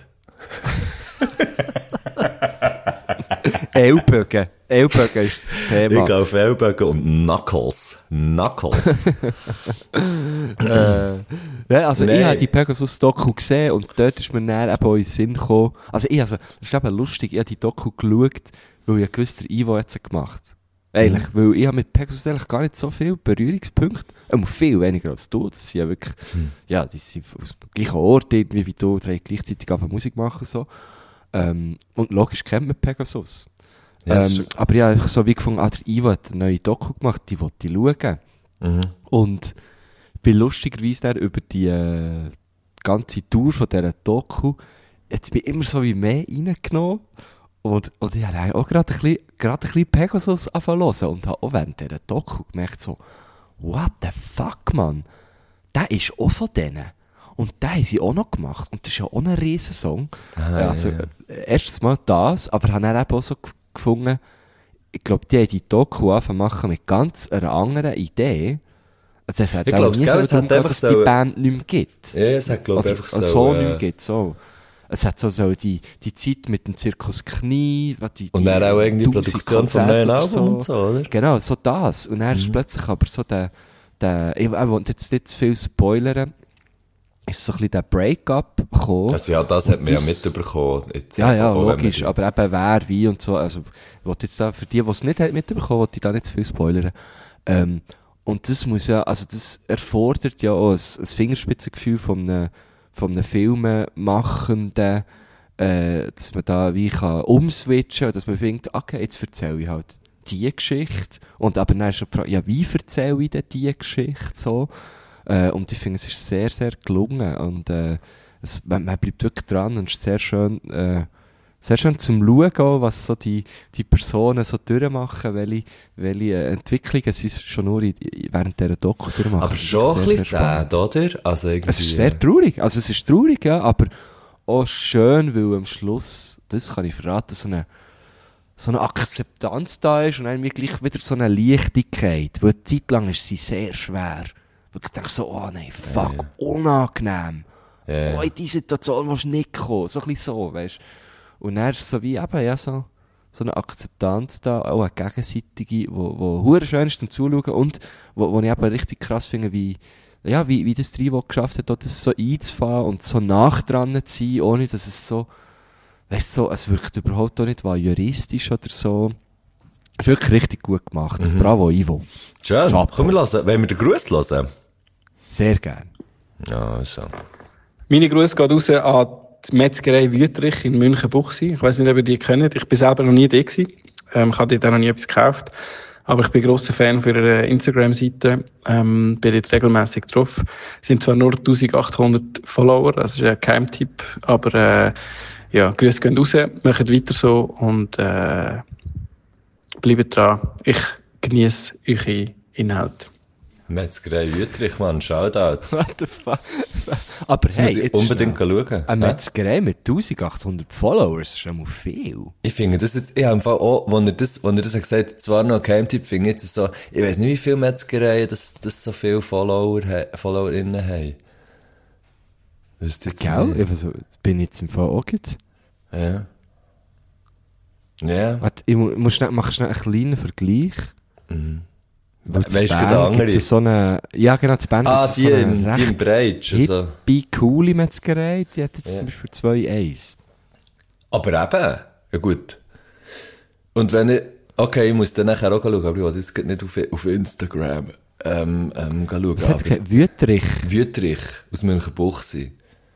Ellbogen ist das Thema. Ich gehe auf Ellbogen und Knuckles. Ja, also ich habe die Pegasus-Doku gesehen und dort ist mir dann eben auch in den Sinn gekommen. Das ist eben lustig, ich habe die Doku geschaut, weil ich gewusst, der Ivo hat sie gemacht. Eigentlich, weil ich habe mit Pegasus eigentlich gar nicht so viele Berührungspunkte, viel weniger als du. Das sind ja wirklich, ja, die sind aus dem gleichen Ort irgendwie wie du, die gleichzeitig auf Musik machen so. Und logisch kennt man Pegasus. Yes. Aber ich habe einfach so wie gefunden, der Ivo hat eine neue Doku gemacht, die wollte ich schauen. Und ich bin lustigerweise dann über die ganze Tour von dieser Doku, jetzt bin ich immer so wie mehr reingenommen. Und ich habe auch gerade ein bisschen Pegasus angefangen zu hören und habe auch während dieser Doku gemerkt, so, what the fuck, man? Der ist auch von denen. Und den haben sie auch noch gemacht. Und das ist ja auch ein Riesensong. Erstens mal das, aber habe dann eben auch so gefunden, ich glaube, die haben die Doku angefangen machen mit ganz einer anderen Idee. Also es hat auch nie so darum gegangen, dass die Band nicht mehr gibt. Ja, es hat, glaube ich, einfach so nicht mehr gibt, so. Es hat so die Zeit mit dem Zirkus Knie, und dann auch irgendwie die Produktion vom neuen Album und so, oder? Genau, so das. Und dann ist plötzlich aber so ich will jetzt nicht zu viel spoilern, ist so ein bisschen der Break-up gekommen. Also ja, das hat man ja mitbekommen. Ja, logisch, aber eben wer, wie und so. Also, ich wollte jetzt da, für die es nicht mitbekommen, wollte ich da nicht zu viel spoilern. Und das muss ja, also das erfordert ja auch ein Fingerspitzengefühl von einem Filmemachenden, dass man da wie kann umswitchen und dass man denkt, okay, jetzt erzähle ich halt die Geschichte. Und aber dann ist schon die Frage, ja, wie erzähle ich denn die Geschichte so? Und ich finde, es ist sehr, sehr gelungen. Und man bleibt wirklich dran und es ist sehr schön zum Schauen, auch, was so die Personen so durchmachen, welche Entwicklungen sie schon nur während dieser Doku durchmachen. Aber schon ein bisschen sad, oder? Also irgendwie, es ist sehr traurig. Also es ist traurig, ja, aber auch schön, weil am Schluss, das kann ich verraten, so eine Akzeptanz da ist und dann gleich wieder so eine Leichtigkeit. Weil eine Zeit lang ist sie sehr schwer. Weil ich denke so, oh nein, fuck, unangenehm. Oh, in diese Situation willst du nicht kommen. So ein bisschen so, weißt du. Und dann ist es so wie eben, ja, so eine Akzeptanz da, auch eine gegenseitige, wo hure schön ist zum Zuschauen und wo ich eben richtig krass finde, wie das Trio geschafft hat, das so einzufahren und so nah dran zu sein, ohne dass es so, weißt du, so, es wirkt überhaupt auch nicht juristisch oder so. Ist wirklich richtig gut gemacht. Bravo, Ivo. Schön. Chapeau. Komm, wollen wir den Gruß hören? Sehr gern. Ja, also. Meine Grüße geht raus an die Metzgerei Wüterich in Münchenbuchsee. Ich weiss nicht, ob ihr die kennt. Ich bin selber noch nie da gewesen. Ich habe dort auch noch nie etwas gekauft. Aber ich bin grosser Fan für ihre Instagram-Seite. Bin dort regelmässig drauf. Sind zwar nur 1800 Follower, das ist ein Geheimtipp. Aber, ja, Grüße gehen raus. Macht weiter so und, bleibt dran. Ich genieße eure Inhalte. Metzgerei Wüterich, Mann, Shoutouts. What the fuck? Aber Jetzt hey, muss ich jetzt unbedingt schnell. schauen. Eine Metzgerei mit 1800 Followers ist schon mal viel. Ich finde das jetzt, ich habe im Fall auch, als er das hat gesagt, zwar noch ein Geheimtipp, finde ich jetzt so, ich weiss nicht, wie viele Metzgereien das so viele FollowerInnen haben. Wisst ihr jetzt Gell? nicht? Also, jetzt bin ich jetzt im Fall auch jetzt. Ja. Ja. Warte, mach schnell einen kleinen Vergleich. Weil zu Weißt du, Bern der andere? gibt's so eine, ja genau, zu Bern gibt's Die so eine im recht Breitsch, also. hippie, coole Metzgerei, die hat jetzt zum Beispiel 2,1. Aber eben, ja gut. Und wenn ich, okay, ich muss dann nachher auch schauen, aber ich will das geht nicht auf Instagram, schauen. Was hat er gesagt? Wüterich. Wüterich, aus Münchenbuchsee.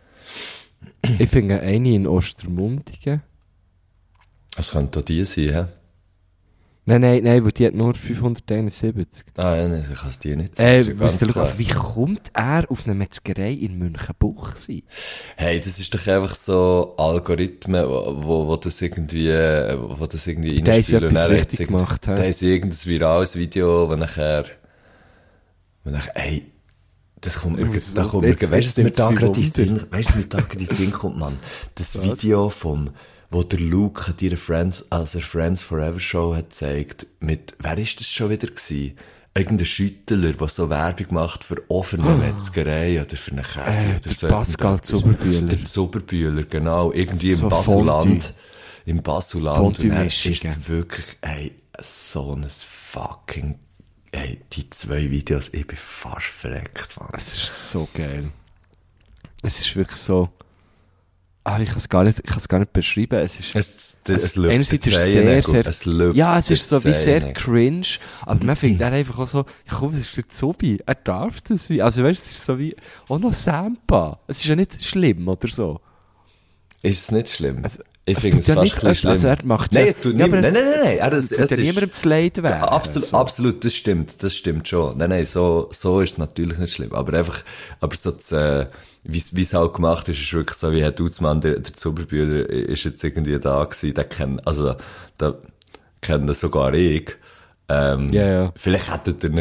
Ich finde eine in Ostermundigen. Das könnte auch die sein, hä? Nein, weil die hat nur 571. Ah, ja, nein, ich kann es dir nicht sagen. Wisst ihr, aber wie kommt er auf eine Metzgerei in Münchenbuchsee? Hey, das ist doch einfach so Algorithmen, wo das irgendwie haben reinspielen. etwas richtig gemacht, hä? Da haben sie irgendein virales Video, wo nachher, ey, das kommt mir, muss da so- kommt mir, jetzt weißt du, was mir stimmt's da wie gerade in Wunder. den Sinn kommt, Mann? Das Video wo der Luke an ihrer Friends Forever Show hat gezeigt, wer ist das schon wieder gewesen? Irgendein Schüttler, der so Werbung macht für offene Metzgerei oder für eine Käse oder der so. Pascal Zuberbühler. Der Zuberbühler, genau. Irgendwie im So Basuland. Fondue. Im Basuland. Und dann Fondue-Mischung, ist es wirklich, so ein fucking, die 2 Videos, ich bin fast verreckt, Mann. Es ist so geil. Es ist wirklich so... ich kann es gar nicht beschreiben. Es ist... Es lüpft einerseits die ist es Zähne, sehr... es lüpft Ja, es die ist so wie sehr Zähne. cringe, aber man findet dann einfach auch so, ja komm, es ist der Zobi, er darf das wie, also weißt du, es ist so wie, auch noch Sampa. Es ist ja nicht schlimm oder so. Ist es nicht schlimm? Ich Es finde es tut ja fast nicht, ein bisschen schlimm. also er macht Nein, ja- es tut ja, nicht. aber Nein. Es tut ja niemandem zu leid werden. Absolut, das stimmt schon. Nein, so ist es natürlich nicht schlimm. Aber so wie es halt gemacht ist wirklich so, wie Herr Dutzmann, der Zuberbühler, ist jetzt irgendwie da gewesen, da kennt sogar ich. Ja. Vielleicht hättet ihr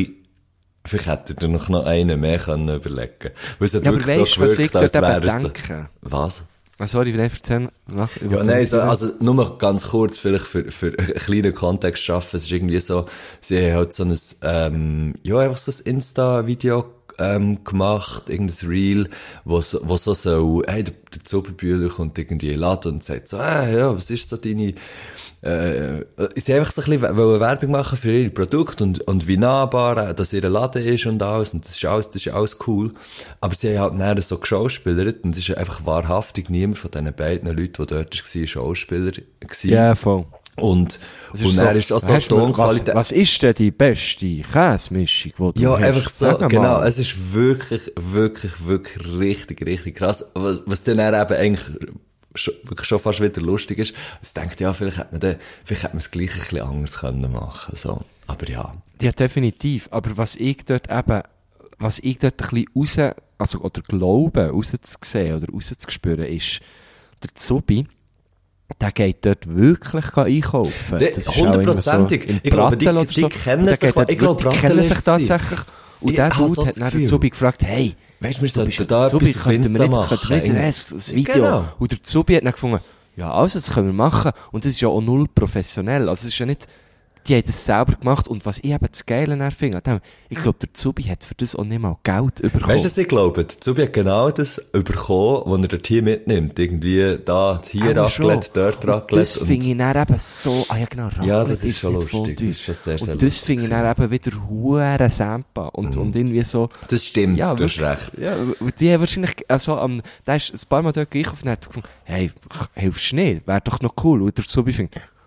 noch einen mehr können überlegen. Weil es hat Ja, aber wirklich weisst so du, was gewirkt, ich als dort eben wäre es so. denke? Was? Sorry, wenn ich erzähle. Ja, nein, also nur mal ganz kurz, vielleicht für einen kleinen Kontext schaffen. Es ist irgendwie so, sie haben halt so ein, einfach so ein Insta-Video gemacht, irgendein Reel, wo so hey, der Zuberbühler kommt irgendwie in den Laden und sagt so, ja, was ist so deine, sie einfach so ein bisschen Werbung machen für ihre Produkte und wie nahbar, dass ihr Laden ist und alles, und das ist alles cool. Aber sie haben halt nachher so geschauspielert und es ist einfach wahrhaftig niemand von diesen beiden Leuten, die dort war, Schauspieler gewesen. Ja, voll. Und Es dann ist auch so Hast du mir- Tonqualität. was ist denn die beste Käsemischung, die du Ja, hast? einfach so, Sag mal. genau, es ist wirklich richtig, richtig krass. Was dann eben eigentlich wirklich schon fast wieder lustig ist, ich denke, ja, vielleicht hätte man es gleich ein bisschen anders können machen, so. Aber ja. Ja, definitiv. Aber was ich dort ein bisschen oder glaube, rauszusehen oder rauszuspüren, ist, der Zubi, der geht dort wirklich einkaufen. Das ist auch immer Hundertprozentig. im Ich glaube, Brattel oder die so. kennen Der sich, geht dort ich glaube, wirklich- die Brattel kennen sich ist tatsächlich. Und Ich der habe Dude so hat das dann den Gefühl. Zubi gefragt, hey, Weißt du, wir du sollten bist da der Zubi, etwas auf könnten wir Insta nicht machen. das Video. Genau. Und der Zubi hat dann gefunden, ja, also, das können wir machen. Und das ist ja auch null professionell. Also, es ist ja nicht, die haben das selber gemacht. Und was ich eben das Geile dann finde, ich glaube, der Zubi hat für das auch nicht mal Geld bekommen. Weißt du, was ich glaube? Der Zubi hat genau das bekommen, was er dort hier mitnimmt. Irgendwie da, hier Aber schon. Raclette, dort Und Raclette. das finde ich dann eben so, ja genau, Ja, Raclette das ist schon nicht lustig. Fondue. Das ist schon sehr, sehr Und das lustig finde ich dann eben wieder hure Sampa. Und irgendwie so. Das stimmt, Ja, du hast wirklich. recht. Ja, und die haben wahrscheinlich, der ist ein paar Mal dort einkaufen und hat gefunden, hey, hilfst du nicht? Wäre doch noch cool. Und der Zubi findet,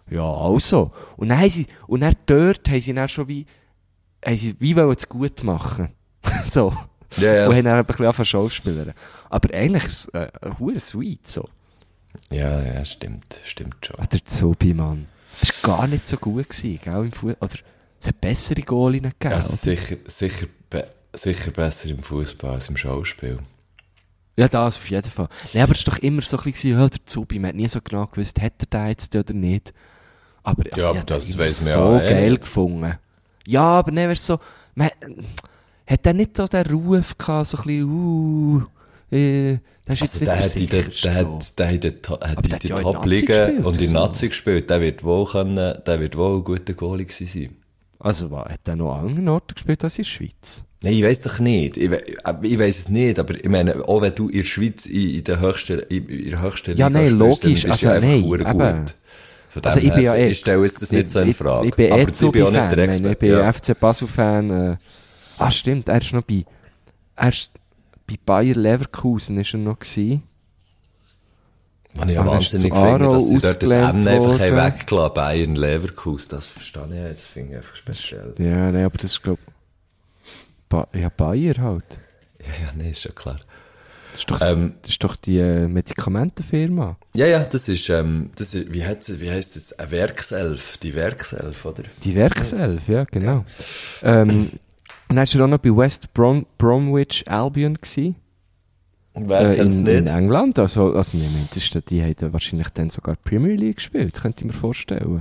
Ja, also. Und dann dort haben sie dann schon wie wollen es gut machen. So. Ja. Und haben dann ein bisschen angefangen Schauspielern. Aber eigentlich ist es hure sweet, so. Ja, stimmt schon. Der Zubi, Mann. Das war gar nicht so gut gewesen, gell, im Fußball. Oder es hat bessere Goalinnen gegeben. Also sicher besser im Fußball als im Schauspiel. Ja, das auf jeden Fall. Nee, aber es war doch immer so ein bisschen, der Zubi, man hat nie so genau gewusst, hat er den jetzt oder nicht. Aber, Ja, aber das weiss man so ja geil gefunden. Ja, aber dann wär's so, hat der nicht so den Ruf gehabt, so ein bisschen, das ist jetzt nicht der sicherste, Der hat in der Top-Liga und in Nazi gespielt. Der wird wohl ein guter Goalie gewesen sein. Also, hat der noch an anderen Orten gespielt als in der Schweiz? Nein, ich weiss doch nicht. Ich weiss es nicht, aber ich meine, auch wenn du in der Schweiz in der höchsten Liga ja, nein, logisch. Dann bist du einfach gut. Von also, dem ich bin her, ja ich stelle jetzt das nicht so in Frage. Ich bin aber ich bin auch nicht der Experte. Ich bin FC Basel-Fan. Stimmt, er ist noch bei Bayer Leverkusen ist er noch gewesen. Was ich ja wahnsinnig zu Aarau finde, dass sie dort das N einfach worden. weggelassen Bayern Leverkusen. Das verstehe ich jetzt, finde ich einfach speziell. Ja, nein, aber das ist, glaube ich, Bayer halt. Ja, nein, ist schon klar. Das ist doch die Medikamentenfirma. Ja, das ist, wie heisst das? Eine Werkself. Die Werkself, oder? Die Werkself, ja, genau. Und dann war er auch noch bei West Bromwich Albion gewesen. Wer kennt's nicht? In England. Also die haben wahrscheinlich dann sogar Premier League gespielt, könnte ich mir vorstellen.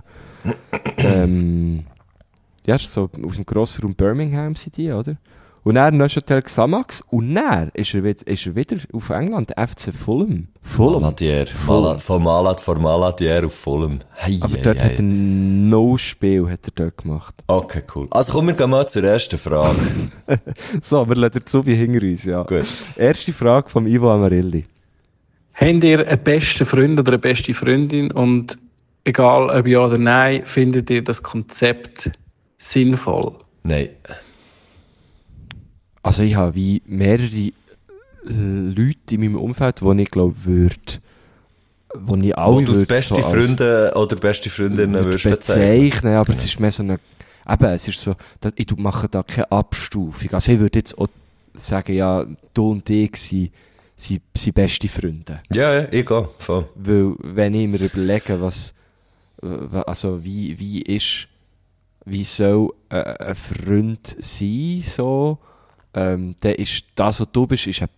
Ja, so aus dem grossen Raum Birmingham sind die, oder? Und dann Neuchâtel Xamax. Und dann ist er wieder auf England, FC Fulham. Maladier. Von Maladier auf Fulham. Aber dort hat er no Spiel hat er dort gemacht. Okay, cool. Also komm, wir gehen mal zur ersten Frage. So, wir lassen dazu wie hinter uns, ja. Gut. Erste Frage vom Ivo Amarilli. Habt ihr einen besten Freund oder eine beste Freundin und egal ob ja oder nein, findet ihr das Konzept sinnvoll? Nein. Also ich habe wie mehrere Leute in meinem Umfeld, die ich glaube wo ich alle Wo du würde beste so Freunde oder beste Freundinnen würdest bezeichnen, aber es ist mehr so eine, es ist so, ich mache da keine Abstufung. Also ich würde jetzt auch sagen, ja, du und ich sind beste Freunde. Ja, ich gehe, voll. Weil, wenn ich mir überlege, wie soll ein Freund sein, so, dann ist das, was du bist, ein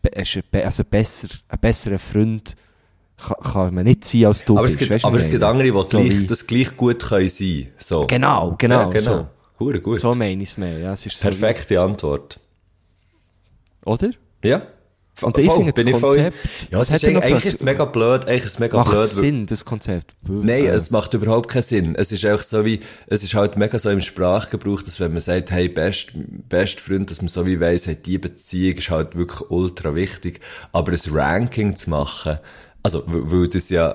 besserer Freund kann man nicht sein, als du bist. Aber es gibt andere, die das gleich gut sein können. So. Genau. Ja, genau. So. Hure gut. So meine ich es mehr. Ja, es ist so perfekte Antwort. Oder? Ja. Und ich finde das Konzept... Ja, eigentlich ist es mega blöd. Macht es Sinn, das Konzept? Nein, es macht überhaupt keinen Sinn. Es ist einfach so es ist halt mega so im Sprachgebrauch, dass wenn man sagt, hey, best Freund, dass man so wie weiss, hey, die Beziehung ist halt wirklich ultra wichtig. Aber ein Ranking zu machen, also, weil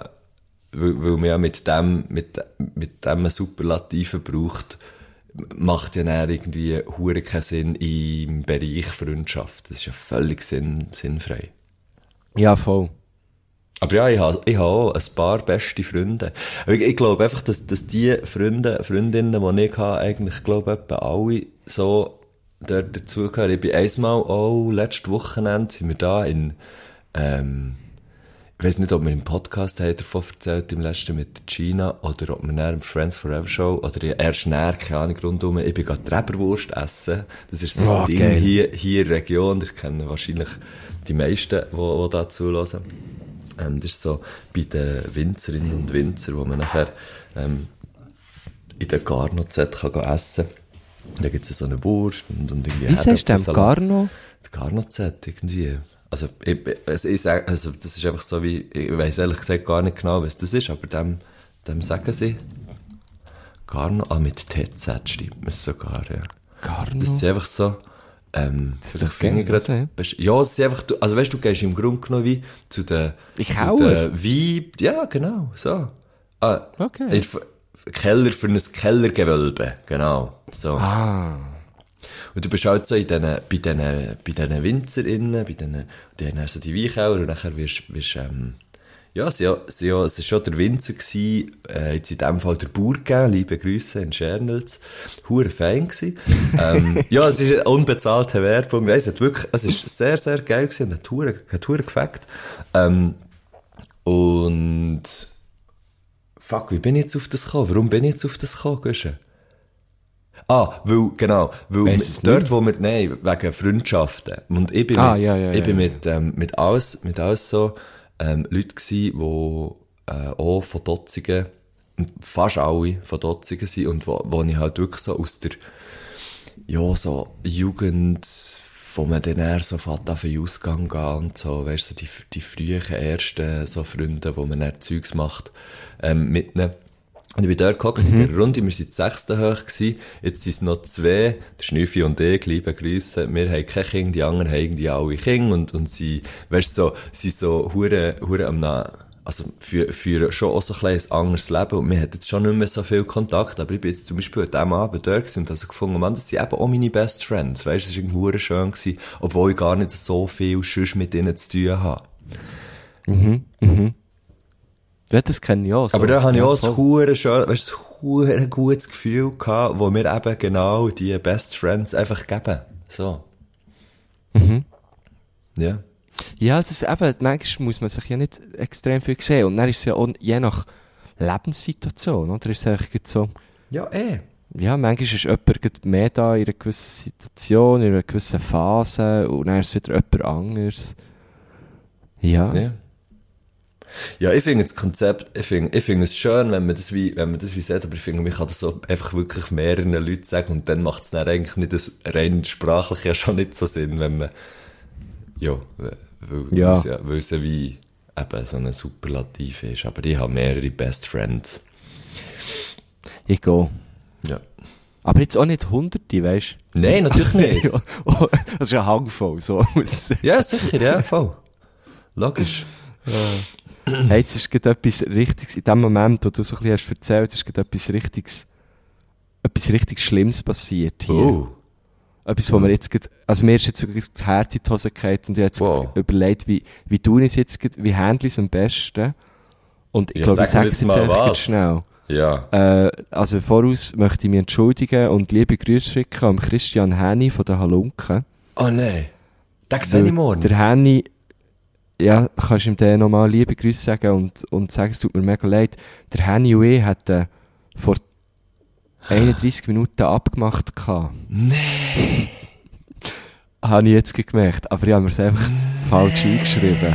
man ja mit dem Superlativen braucht, macht ja dann irgendwie hure keinen Sinn im Bereich Freundschaft. Das ist ja völlig sinnfrei. Ja, voll. Aber ja, ich habe auch ein paar beste Freunde. Ich glaube einfach, dass die Freundinnen, die ich habe, eigentlich, glaube ich, etwa alle so dort dazugehören. Ich bin einmal auch, letztes Wochenende sind wir da in, ich weiss nicht, ob wir im Podcast haben davon erzählt, im letzten mit Gina, oder ob wir näher im Friends Forever Show, oder erst näher, keine Ahnung, rundum. Ich bin gerade Treberwurst essen. Das ist so ein Ding geil. hier in der Region. Das kennen wahrscheinlich die meisten, die da zuhören. Das ist so bei den Winzerinnen und Winzer, wo man nachher, in der Garno-Z kann essen kann. Da gibt es so eine Wurst und irgendwie... Wie sagst du dem Garno? Das Garno-Z irgendwie. Also, das ist einfach so wie, ich weiss ehrlich gesagt gar nicht genau, was das ist, aber dem sagen sie Garno, mit TZ schreibt man es sogar, ja. Garno? Das ist einfach so, das ist doch geil, ja, es ist einfach, also weißt du, gehst im Grunde genommen wie zu den Wein, ja, genau, so. Okay. Keller für ein Kellergewölbe, genau, so. Und du bist halt so bei diesen WinzerInnen, die haben so die Weinkeller und nachher wirst Ja, es war schon der Winzer gewesen, jetzt in dem Fall der Bauer gegeben, liebe Grüße in Schernels, hure fein gewesen. Ja, es ist eine unbezahlte Werbung, weiss, es ist sehr, sehr geil gewesen und hat hure gefällt. Und, fuck, wie bin ich jetzt auf das gekommen? Warum bin ich jetzt auf das gekommen, Guschen? Weil dort, wo wir, wegen Freundschaften. Und ich bin mit alles so, Leute gsi, die auch von Dotzigen, fast alle von Dotzigen sind und wo ich halt wirklich so aus der so Jugend, wo man dann eher so fährt auf den Ausgang gehen und so, weißt du, so die frühen ersten so Freunde, wo man dann Zeugs macht, mitnehmen. Und ich bin dort gehockt in der Runde, wir sind 6. hoch gewesen, jetzt sind es noch 2, der Schnüffi und ich, liebe Grüße, wir haben keine Kinder, die anderen haben irgendwie alle Kinder und sie, weißt du, sie so hure also für schon auch so ein kleines anderes Leben und wir hatten jetzt schon nicht mehr so viel Kontakt, aber ich bin jetzt zum Beispiel an diesem Abend dort gewesen und also gefunden, man, das sind eben auch meine Best Friends, weißt du, es war irgendwie hure schön gewesen, obwohl ich gar nicht so viel sonst mit ihnen zu tun habe. Ja, das kenne ich auch so. Aber da habe ich auch ein hure gutes Gefühl gehabt, wo mir eben genau die Best Friends einfach geben. So. Ja. Ja, das ist eben, manchmal muss man sich ja nicht extrem viel sehen. Und dann ist es ja auch je nach Lebenssituation, oder? Ist es eigentlich so. Ja, Ja, manchmal ist jemand mehr da in einer gewissen Situation, in einer gewissen Phase, und dann ist es wieder jemand anderes. Ja. Ja, ich finde das Konzept, ich finde es schön, wenn man das wie sieht, aber ich finde, man kann das so einfach wirklich mehreren Leuten sagen und dann macht es dann eigentlich nicht das rein sprachlich ja schon nicht so Sinn, wenn man, weil es ja wie eben so ein Superlativ ist, aber ich habe mehrere Best Friends. Ich gehe. Ja. Aber jetzt auch nicht Hunderte, weißt du? Nein, natürlich nicht. Das ist ja hangvoll, so muss ich. Ja, sicher, ja, voll. Logisch. Hey, jetzt ist gerade etwas Richtiges, in dem Moment, wo du so ein bisschen hast erzählt, ist gerade etwas richtig Schlimmes passiert hier. Oh. Etwas, wo mir jetzt gerade, also mir ist jetzt wirklich das Herz in die Hose gefallen und ich habe jetzt überlegt, wie tue ich es jetzt gerade, wie handle ich es am besten? Und ich glaube, ich sage es jetzt einfach schnell. Ja. Also voraus möchte ich mich entschuldigen und liebe Grüße schicken an Christian Henny von den Halunken. Oh nein, den sehe ich morgen. Der Henny, ja, kannst du ihm dann nochmal liebe Grüße sagen und sagen, es tut mir mega leid. Der Henny und ich hatten vor 31 Minuten abgemacht gehabt. Nein! Habe ich jetzt gemerkt, aber ich habe mir es einfach falsch eingeschrieben.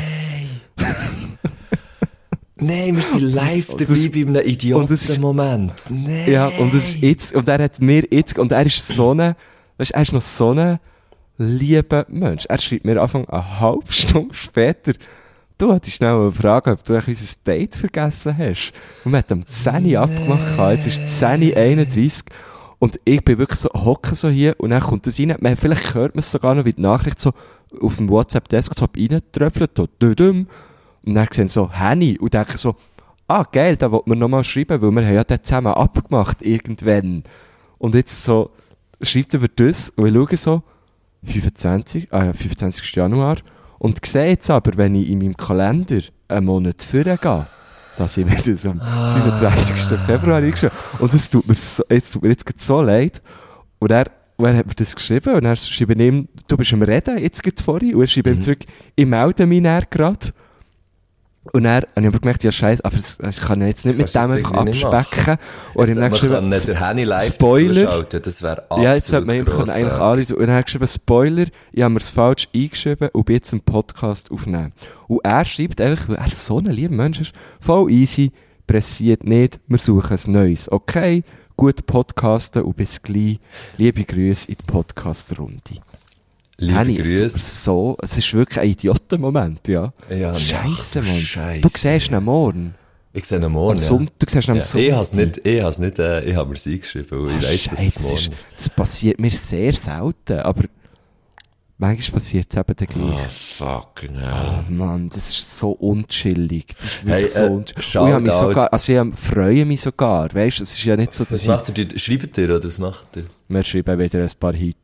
Nein, wir sind live dabei bei einem Idioten-Moment. Nein! Ja, und das ist jetzt, und er hat mir jetzt, und er ist so eine, weißt du, er ist noch so eine lieber Mensch. Er schreibt mir Anfang eine halbe Stunde später, du hattest schnell eine Frage, ob du unser Date vergessen hast. Und wir haben am 10 Uhr abgemacht, jetzt ist 10:31 Uhr und ich bin wirklich so, hocke so hier und dann kommt das rein. Vielleicht hört man es sogar noch, wie die Nachricht so auf dem WhatsApp-Desktop reintröpfelt, so düdüm. Und dann sehen so, Henny, und denken so, geil, da wollten wir nochmal schreiben, weil wir haben ja den zusammen abgemacht, irgendwann. Und jetzt so, schreibt über das, und ich schaue so, 25. Januar, und sehe jetzt aber, wenn ich in meinem Kalender einen Monat vorher gehe, dass ich mir das am 25. Februar eingeschrieben. Und das tut mir jetzt gerade so leid. Und er hat mir das geschrieben, und er schreibt ihm, du bist am Reden, jetzt geht's vorhin, und er schreibt ihm zurück, ich melde mich näher gerade. Und dann habe ich aber gemerkt, ja scheiße, aber ich kann jetzt nicht mit dem einfach abspecken. Und jetzt, dann geschrieben, nicht der Henny live Spoiler, das wäre absolut ja, jetzt sollte man eigentlich anrufen. Und dann hat er geschrieben, Spoiler, ich habe mir es falsch eingeschrieben und bin jetzt einen Podcast aufnehmen. Und er schreibt einfach, weil er so ein lieber Mensch ist, voll easy, pressiert nicht, wir suchen ein Neues. Okay, gut podcasten und bis gleich. Liebe Grüße in die Podcast-Runde. Liebe Grüße. So, es ist wirklich ein Idiotenmoment, ja. Scheisse, Mann. Scheisse. Du siehst ihn morgen. Ich sehe ihn morgen, ja. Du siehst ihn am Sonntag. Ich habe mir es eingeschrieben, weil ich weiss, dass es morgen... Das passiert mir sehr selten, aber manchmal passiert es eben dann gleich. Oh, fucking hell. Oh Mann, das ist so unchillig. Das ist wirklich so unchillig. Und ich freue mich sogar, weißt du, es ist ja nicht so, dass schreibt ihr oder was macht ihr? Wir schreiben wieder ein paar Hits.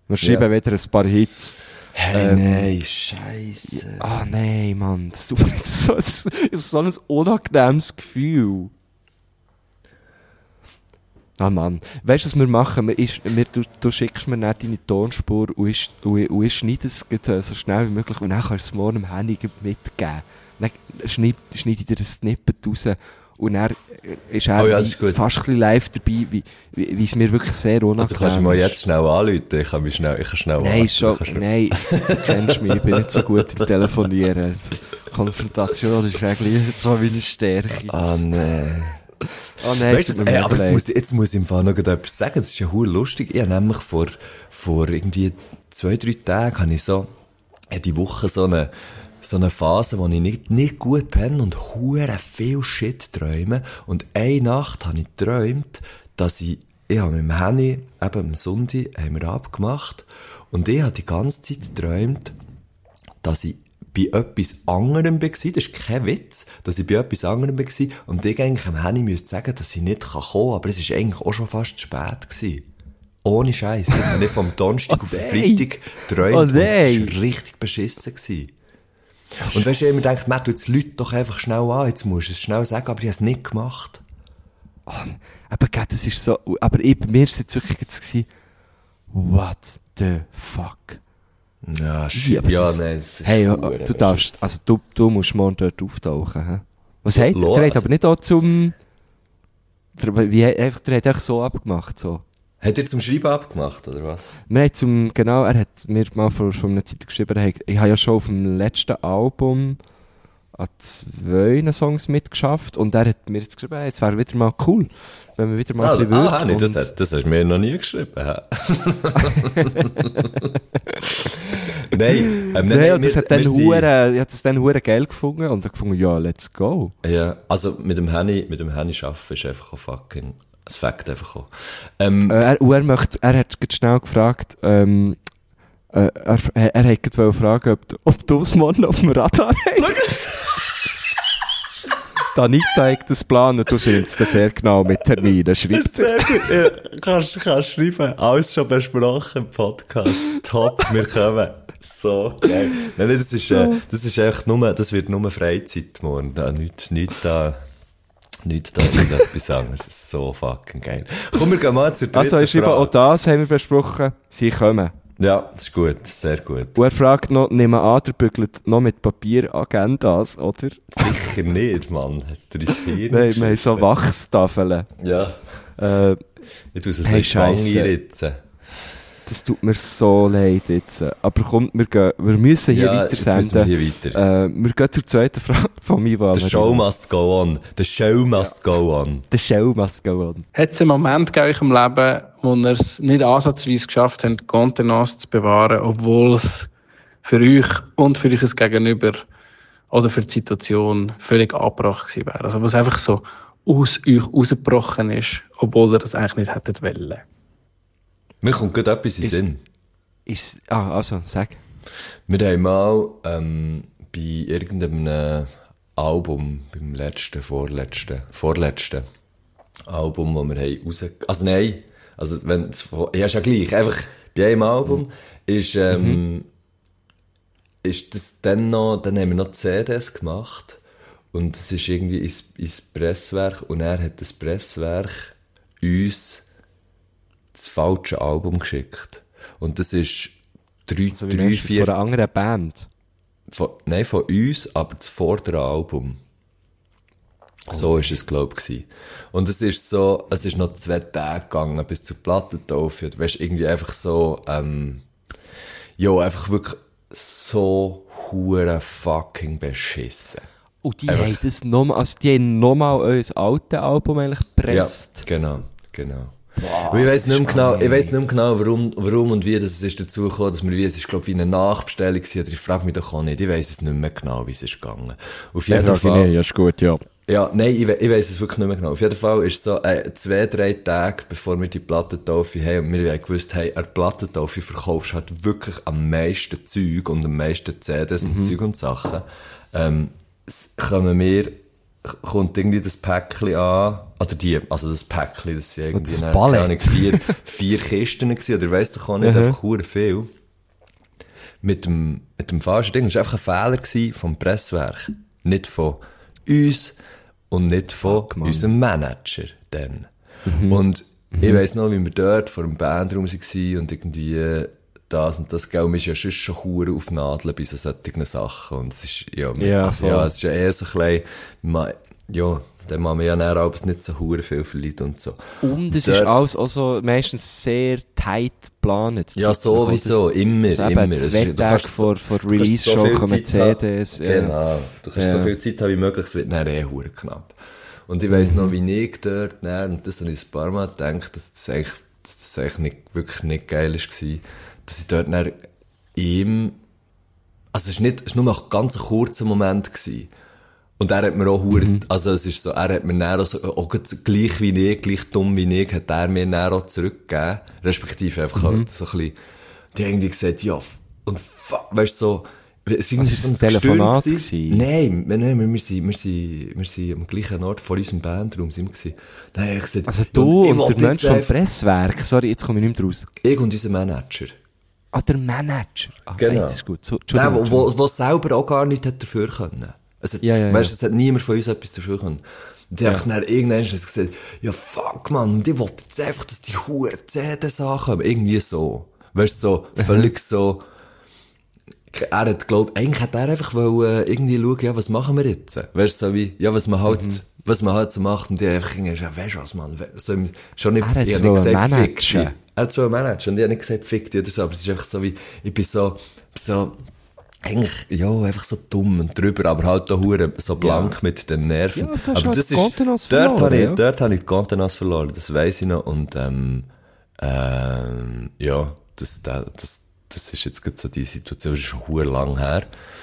Wir schreiben wieder ein paar Hits. Hey, nein, scheisse. Nein, Mann. Das tut mir jetzt so ein unangenehmes Gefühl. Mann. Weißt du, was wir machen? Du schickst mir nicht deine Tonspur und ich schneide es so schnell wie möglich und dann kannst du es morgen dem Handy mitgeben. Dann schneide ich dir ein Snippet raus und dann ist er fast ein bisschen live dabei, wie es mir wirklich sehr unangenehm ist. Also kannst du mal jetzt schnell anrufen? Ich kann schnell Nein, du kennst mich, ich bin nicht so gut im Telefonieren. Konfrontation ist eigentlich so wie eine Stärke. Nein. Nein, weißt du, aber jetzt muss ich im Fall noch etwas sagen, das ist ja hure lustig. Ich habe nämlich vor irgendwie 2-3 Tagen habe ich die Woche so eine Phase, wo ich nicht gut penne und hure viel Shit träume. Und eine Nacht habe ich geträumt, dass ich habe mit dem Henny, eben am Sonntag, haben wir abgemacht. Und ich habe die ganze Zeit geträumt, dass ich bei etwas anderem war, das ist kein Witz, dass ich bei etwas anderem war und ich eigentlich am Henny müsste sagen, dass ich nicht kommen kann, aber es war eigentlich auch schon fast spät gewesen. Ohne Scheiß. Das habe ich vom Donnerstag auf den Freitag geträumt und es war richtig beschissen gewesen. Und weißt du, ich mir gedacht, Matt, jetzt Leute doch einfach schnell an, jetzt musst du es schnell sagen, aber ich habe es nicht gemacht. Aber das ist so, aber bei mir war es jetzt wirklich gewesen, what the fuck? Ja, shit. Ja, nein. Hey, du darfst, also du musst morgen dort auftauchen, hä? Was hat der? Hat aber nicht auch zum, der hat einfach so abgemacht, so. Hat er zum Schreiben abgemacht, oder was? Er hat mir mal vor einer Zeit geschrieben, ich habe ja schon auf dem letzten Album an 2 Songs mitgeschafft und er hat mir jetzt geschrieben, hey, es wäre wieder mal cool, wenn wir wieder mal ein bisschen das hast du mir noch nie geschrieben. Nein, ich habe das dann hure geil gefunden und habe gefunden, ja, let's go. Ja, also mit dem Henny arbeiten ist einfach ein fucking, ein Fakt einfach auch. Er hat schnell gefragt, er hat fragen, ob du es morgen auf dem Radar hast. Anita hat das Plan und du schreibst das sehr genau mit Terminen. Schreibst sehr gut. Ja, kannst schreiben. Alles schon besprochen im Podcast. Top, wir kommen. So geil. Nein, das ist echt nur, das wird nur Freizeit morgen. Nicht da irgendetwas anderes. Das ist so fucking geil. Komm, wir gehen mal zur dritten Frage. Also, auch das haben wir besprochen. Sie kommen. Ja, das ist gut, sehr gut. Und er fragt noch, nehmen an, der bügelt noch mit Papier Agendas, oder? Sicher nicht, Mann. Hast du das Hirn? Nein, wir haben so Wachstafeln. Ja. Ich tue es nicht einritzen. Das tut mir so leid jetzt. Aber komm, wir müssen hier weiter senden. Wir gehen zur zweiten Frage von mir. The show must go on. The show must go on. The show must go on. Hat es einen Moment in eurem Leben, wo ihr es nicht ansatzweise geschafft habt, Kontenance zu bewahren, obwohl es für euch und für euch das Gegenüber oder für die Situation völlig abgebracht gewesen wäre? Also was einfach so aus euch rausgebrochen ist, obwohl ihr das eigentlich nicht hättet wollen? Mir kommt gerade etwas in den Sinn. Also, sag. Wir haben mal bei irgendeinem Album, beim vorletzten Album, das wir haben also nein, also wenn ist ja gleich, einfach bei einem Album ist das dann haben wir noch CDs gemacht und es ist irgendwie ins Presswerk und er hat das Presswerk uns das falsche Album geschickt. Und das ist 4... Von einer anderen Band? Nein, von uns, aber das vordere Album. So war es, glaube ich. Und es ist noch 2 Tage gegangen bis zur Plattentaufe. Du weißt, irgendwie einfach so, einfach wirklich so hure fucking beschissen. Und die haben das nochmal, also die haben nochmal euer altes Album eigentlich gepresst. Ja, genau. Wow, ich weiss nicht mehr genau, warum und wie das ist dazu gekommen, dass es ist, glaube ich, wie eine Nachbestellung gewesen, oder ich frage mich doch auch nicht, ich weiss es nicht mehr genau, wie es ist gegangen. Auf jeden Fall. Ja, ist gut, ja. Ja, nein, ich weiss es wirklich nicht mehr genau. Auf jeden Fall ist es so, 2-3 Tage, bevor wir die Plattentaufe haben, und wir haben gewusst, hey, an der Plattentaufe verkaufst du halt wirklich am meisten Zeug und am meisten CDs und Zeug und Sachen, kommen wir kommt irgendwie das Päckchen an, oder also das Päckchen, das sind irgendwie, das keine Ballett. Ahnung, vier Kisten gewesen, oder weiss doch auch nicht, einfach hure viel. Mit dem falschen Ding, das war einfach ein Fehler gewesen vom Presswerk. Nicht von uns und nicht von unserem Manager, dann. Und ich weiss noch, wie wir dort vor dem Bandraum waren und irgendwie das und das, gell, man ist ja schon hure auf Nadeln bei so solchen Sachen. Und es ist, es ist ja eher so ein bisschen, dann machen wir ja dann abends nicht so hure viel für Leute und so. Und es ist alles auch so meistens sehr tight geplant. Ja, sowieso, immer. 2 Tage vor Release-Show kommen CDs. Genau. Du kannst so viel Zeit haben wie möglich, es wird dann hure knapp. Und ich weiss noch, wie ich dort, und das habe ich ein paar Mal gedacht, dass das eigentlich nicht, wirklich nicht geil war, dass ich dort dann ihm, also es war nur ein ganz kurzer Moment gewesen. Und er hat mir auch also es ist so, er hat mir dann auch gleich wie ich, gleich dumm wie ich, hat er mir dann auch zurückgegeben, respektive einfach halt so ein bisschen, die haben irgendwie gesagt, ja, und weißt du, so, es war ein Telefonat gewesen? Nein, wir sind am gleichen Ort vor unserem Bandraum sind wir gewesen. Dann habe ich gesagt, also du und der Mensch vom Presswerk, sorry, jetzt komme ich nicht mehr raus. Ich und unser Manager. Ah, der Manager. Genau. Nein, das ist gut. Der, der selber auch gar nicht hat dafür können. Weißt du, es hat niemand von uns etwas dafür können. Und die haben dann irgendwann gesagt, ja fuck man, und ich wollte jetzt einfach, dass die Huren CDs ankommen. Irgendwie so. Weißt du, so, völlig so, er hat, eigentlich hat er einfach irgendwie schauen, ja, was machen wir jetzt? Weißt du, so wie, ja, was man halt so macht, und die einfach irgendwie, ja, weißt du was, man, so, schon nicht, ich hab nicht gesagt, fick dich. Er hat so managen, und ich hab nicht gesagt, fick dich oder so, aber es ist einfach so wie, ich bin so, eigentlich, ja, einfach so dumm und drüber, aber halt auch hure so blank mit den Nerven. Ja, aber halt das ist, Kontenance dort verloren, habe ich die Kontenance verloren, das weiss ich noch, und, ja, das ist jetzt gerade so die Situation, das ist schon hure lang her.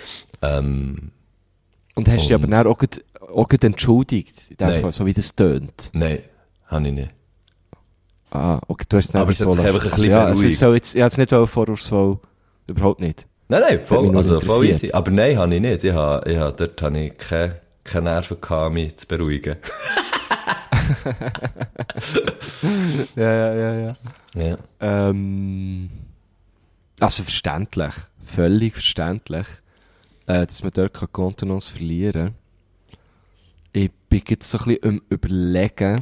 Und hast dich aber dann auch gerade entschuldigt, in dem Fall, so wie das tönt? Nein, habe ich nicht. Ah, okay, du hast es nicht aber es hat sich einfach ein bisschen beruhigt. beruhigt. Ich habe es nicht vorwurfsvoll, überhaupt nicht. Nein, voll easy. Aber nein, habe ich nicht. Dort habe ich keine Nerven gehabt, mich zu beruhigen. Ja. Also verständlich. Völlig verständlich. Dass man dort Kontenance verlieren kann. Ich bin jetzt so ein bisschen überlegen,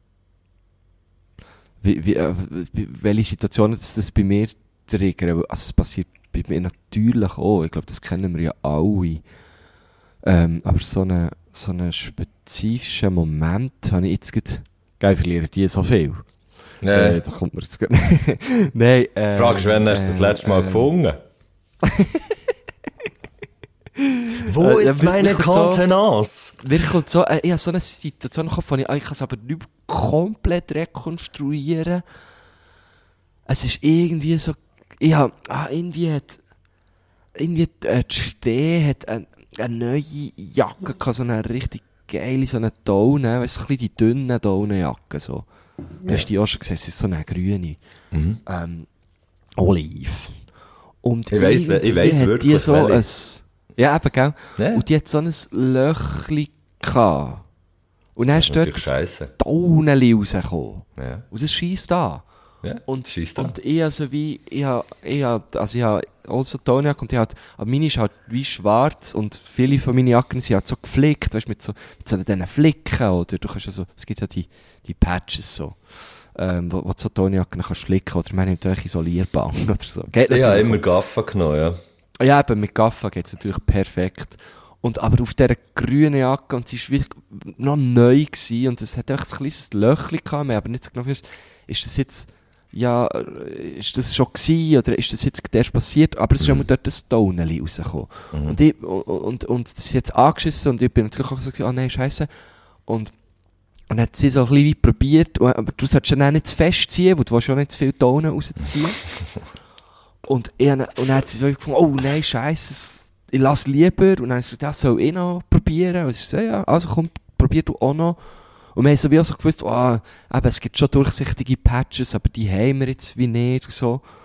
welche Situationen das bei mir triggern. Also es passiert bei mir natürlich auch. Ich glaube, das kennen wir ja alle. Aber so einen spezifischen Moment habe ich jetzt gerade... Geil, verlieren die so viel? Nee. Da kommt man jetzt gar nicht... Nein, Fragst du, wann hast du das letzte Mal gefunden? Wo ist meine Kontenance? Ich habe so eine Situation gehabt, ich kann es aber nicht komplett rekonstruieren. Es ist irgendwie so... irgendwie die Steh hat eine neue Jacke gehabt, so eine richtig geile, so eine Daune, weißt du, so ein bisschen die dünnen Daunenjacken, so. Du hast die auch schon gesehen, es ist so eine grüne. Olive. Und ich weiss wirklich, die so ein, ja, eben, gell? Ja. Und die hat so ein Löchli gehabt. Und dann ist dort das Daunenli rausgekommen. Ja. Und das scheisst an. Ja, und ich also wie, ich habe auch so Daunenjacke und aber meine ist halt wie schwarz und viele von meinen Jacken sind halt so geflickt, weißt du, mit so diesen Flicken, oder du kannst also, es gibt ja die Patches so, wo du so Daunenjacken kannst flicken, oder man nimmt euch Isolierband oder so. Geht ich habe immer Gaffa genommen, ja. Ja, eben, mit Gaffa geht's natürlich perfekt. Aber auf dieser grünen Jacke, und sie war wirklich noch neu gewesen, und es hat einfach ein kleines Löchli gehabt, aber nicht so genau gewusst, ist das jetzt, ja, ist das schon gewesen, oder ist das jetzt erst passiert? Aber es ist immer dort das Daunenli rausgekommen. Und das ist jetzt angeschissen, und ich bin natürlich auch so gesagt, nein, scheisse. Und hat sie so ein bisschen probiert, aber du solltest dann auch nicht zu fest ziehen, weil du willst schon nicht zu viel Daunen rausziehen. Und dann hat sie so gefunden, oh nein, scheisse, ich lasse lieber. Und dann habe ich gesagt, das soll ich noch probieren. Und sie so, ja, also komm, probier du auch noch. Und wir haben so wie auch so gewusst, eben, es gibt schon durchsichtige Patches, aber die haben wir jetzt wie nicht und so.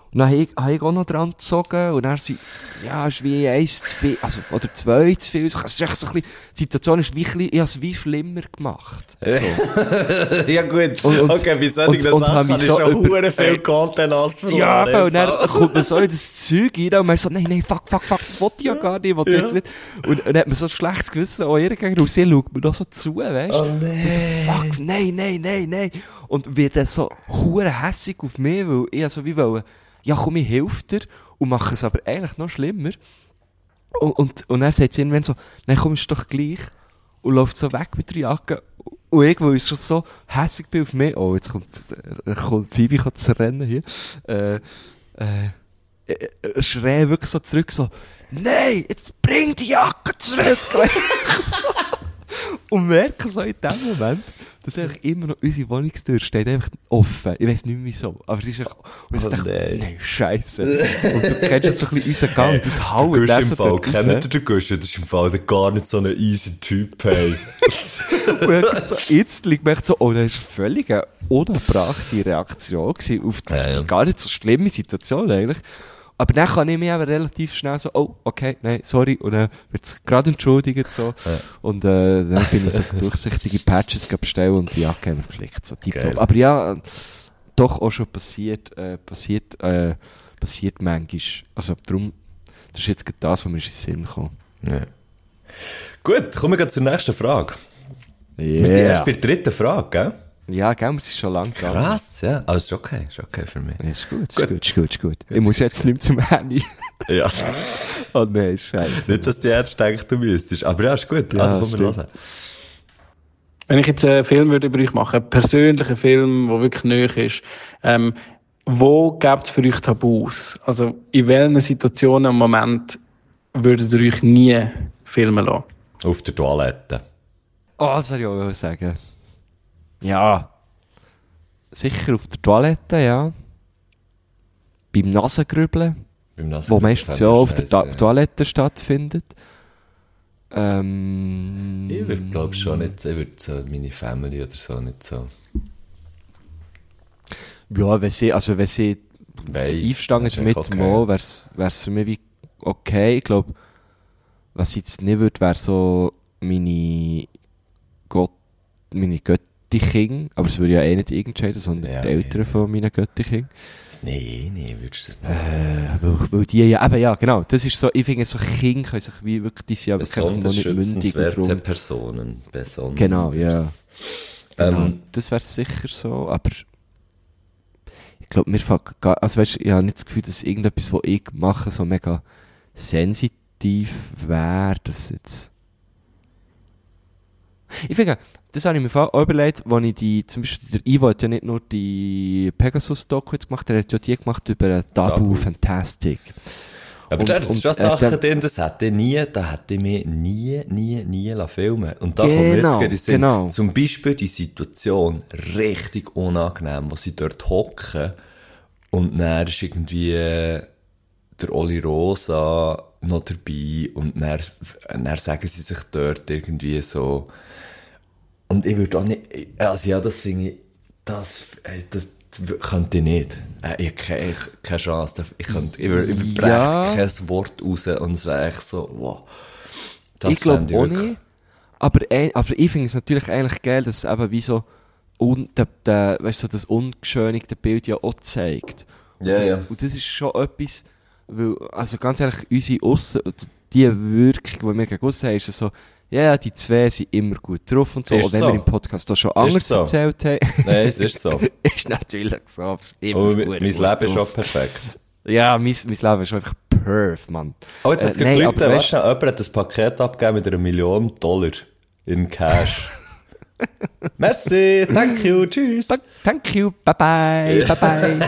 Und dann habe ich auch noch dran gezogen und dann ist wie 1 zu viel, also, oder 2 zu viel. Es ist echt so ein bisschen, die Situation ist wie, ich habe es wie schlimmer gemacht. So. Ja gut, Und, okay, bei solchen Sachen habe ich schon verdammt viel Content verloren. Ja, aber und dann kommt man so in das Zeug rein und man so, nein, fuck, das wollte ich ja gar nicht, wollte jetzt nicht. Und dann hat man so ein schlechtes Gewissen auch ihr gegenüber und sie schaut mir da so zu, weißt du? Oh nee. Und so, fuck, nein. Und wird dann so hure hässig auf mich, weil ich so wie wollte, ja komm, ich helfe dir und mache es aber eigentlich noch schlimmer. Und dann sagt sie irgendwann so, nein komm, ist doch gleich. Und läuft so weg mit der Jacke. Und ich, weil ich schon so hässig bin auf mich, oh, jetzt kommt Phoebe zu rennen hier, schreie wirklich so zurück, so, nein, jetzt bring die Jacke zurück! Und merke so in dem Moment, dass eigentlich immer noch unsere Wohnungstür steht einfach offen. Ich weiss nicht mehr wieso. Aber es ist echt, und ich dachte, nein, Scheisse. Und du kennst jetzt so ein bisschen unseren Gang, das Hauen. Der Gusch im Fall, kennt ihr den Gusch? Das ist im Fall gar nicht so ein easy Typ, hey. Und so jetzt liegt mir echt so, oh, das ist völlig eine unabbrachte Reaktion gewesen auf die gar nicht so schlimme Situation eigentlich. Aber dann kann ich mich aber relativ schnell so, oh, okay, nein, sorry, und dann wird es gerade entschuldigt, so. Ja. Und, dann bin ich so durchsichtige Patches bestellen und die Jacke haben wir geflickt, so tipptopp. Aber ja, doch auch schon passiert manchmal. Also, darum, das ist jetzt gerade das, was mir in den Sinn kam. Ja. Gut, kommen wir zur nächsten Frage. Yeah. Wir sind erst bei der dritten Frage, gell? Ja, gell, es ist schon lang gegangen. Krass, ja. Aber ist okay für mich. Ja, ist gut. Ich muss jetzt nicht mehr zum Handy. Ja. Oh nein, scheiße. Nicht, dass die Ärzte denken, du müsstest. Aber ja, ist gut. Ja, also, komm, wir hören. Wenn ich jetzt einen Film würde über euch machen, einen persönlichen Film, der wirklich nahe ist, wo gibt es für euch Tabus? Also, in welchen Situationen im Moment würdet ihr euch nie filmen lassen? Auf der Toilette. Oh, das soll ich auch sagen. Ja. Sicher auf der Toilette, ja. Beim Nasengrübeln. Wo meistens ja auf der Toilette stattfindet. Ich würde, glaube schon nicht, ich würde so meine Family oder so nicht so. Ja, wenn sie einverstanden damit, okay. Wäre es für mich wie okay. Ich glaube, was ich jetzt nicht würde, wäre so meine Göttikinder, aber es würde ja eh nicht ich entscheiden, sondern die Eltern von meinen Göttikinder. Nee, würdest du das machen? Weil die ja, eben ja, genau, das ist so, ich finde so Kinder können sich wie wirklich, die sind aber besonders schützenswerte Personen. Genau, ja. Genau, das wäre sicher so, aber ich glaube, mir fällt gar, also weißt, ich habe nicht das Gefühl, dass irgendetwas, was ich mache, so mega sensitiv wäre, dass jetzt... Ich finde, das habe ich mir auch überlegt, als ich zum Beispiel, der Ivo hat ja nicht nur die Pegasus-Doku jetzt gemacht, er hat ja die gemacht über Tabu Fantastic. Aber da sind schon Sachen drin, das hätte ich mich nie filmen. Und da kommen wir jetzt gerade in Sinn. Genau. Zum Beispiel die Situation richtig unangenehm, wo sie dort hocken und dann ist irgendwie der Oli Rosa noch dabei und dann sagen sie sich dort irgendwie so. Und ich würde auch nicht, also ja, das finde ich, das könnte ich nicht. Ich habe keine Chance. Ich breche kein Wort raus und es wäre echt so, wow. Das ich glaube auch nicht. Aber ich finde es natürlich eigentlich geil, dass es eben wie so, weißt du, das ungeschönigte Bild ja auch zeigt. Und das ist schon etwas, weil, also ganz ehrlich, unsere die Wirkung, die wir gegen uns haben, ist so, ja, die zwei sind immer gut drauf und so. Und wenn wir im Podcast da schon anders erzählt haben. Nein, es ist so. Ist natürlich so. Immer gut. Mein Leben ist schon perfekt. Ja, mein Leben ist einfach perfekt, Mann. Oh, jetzt hat es geglaubt, jemand hat das Paket abgegeben mit $1 Million in Cash. Merci, thank you, tschüss. Thank you, bye bye.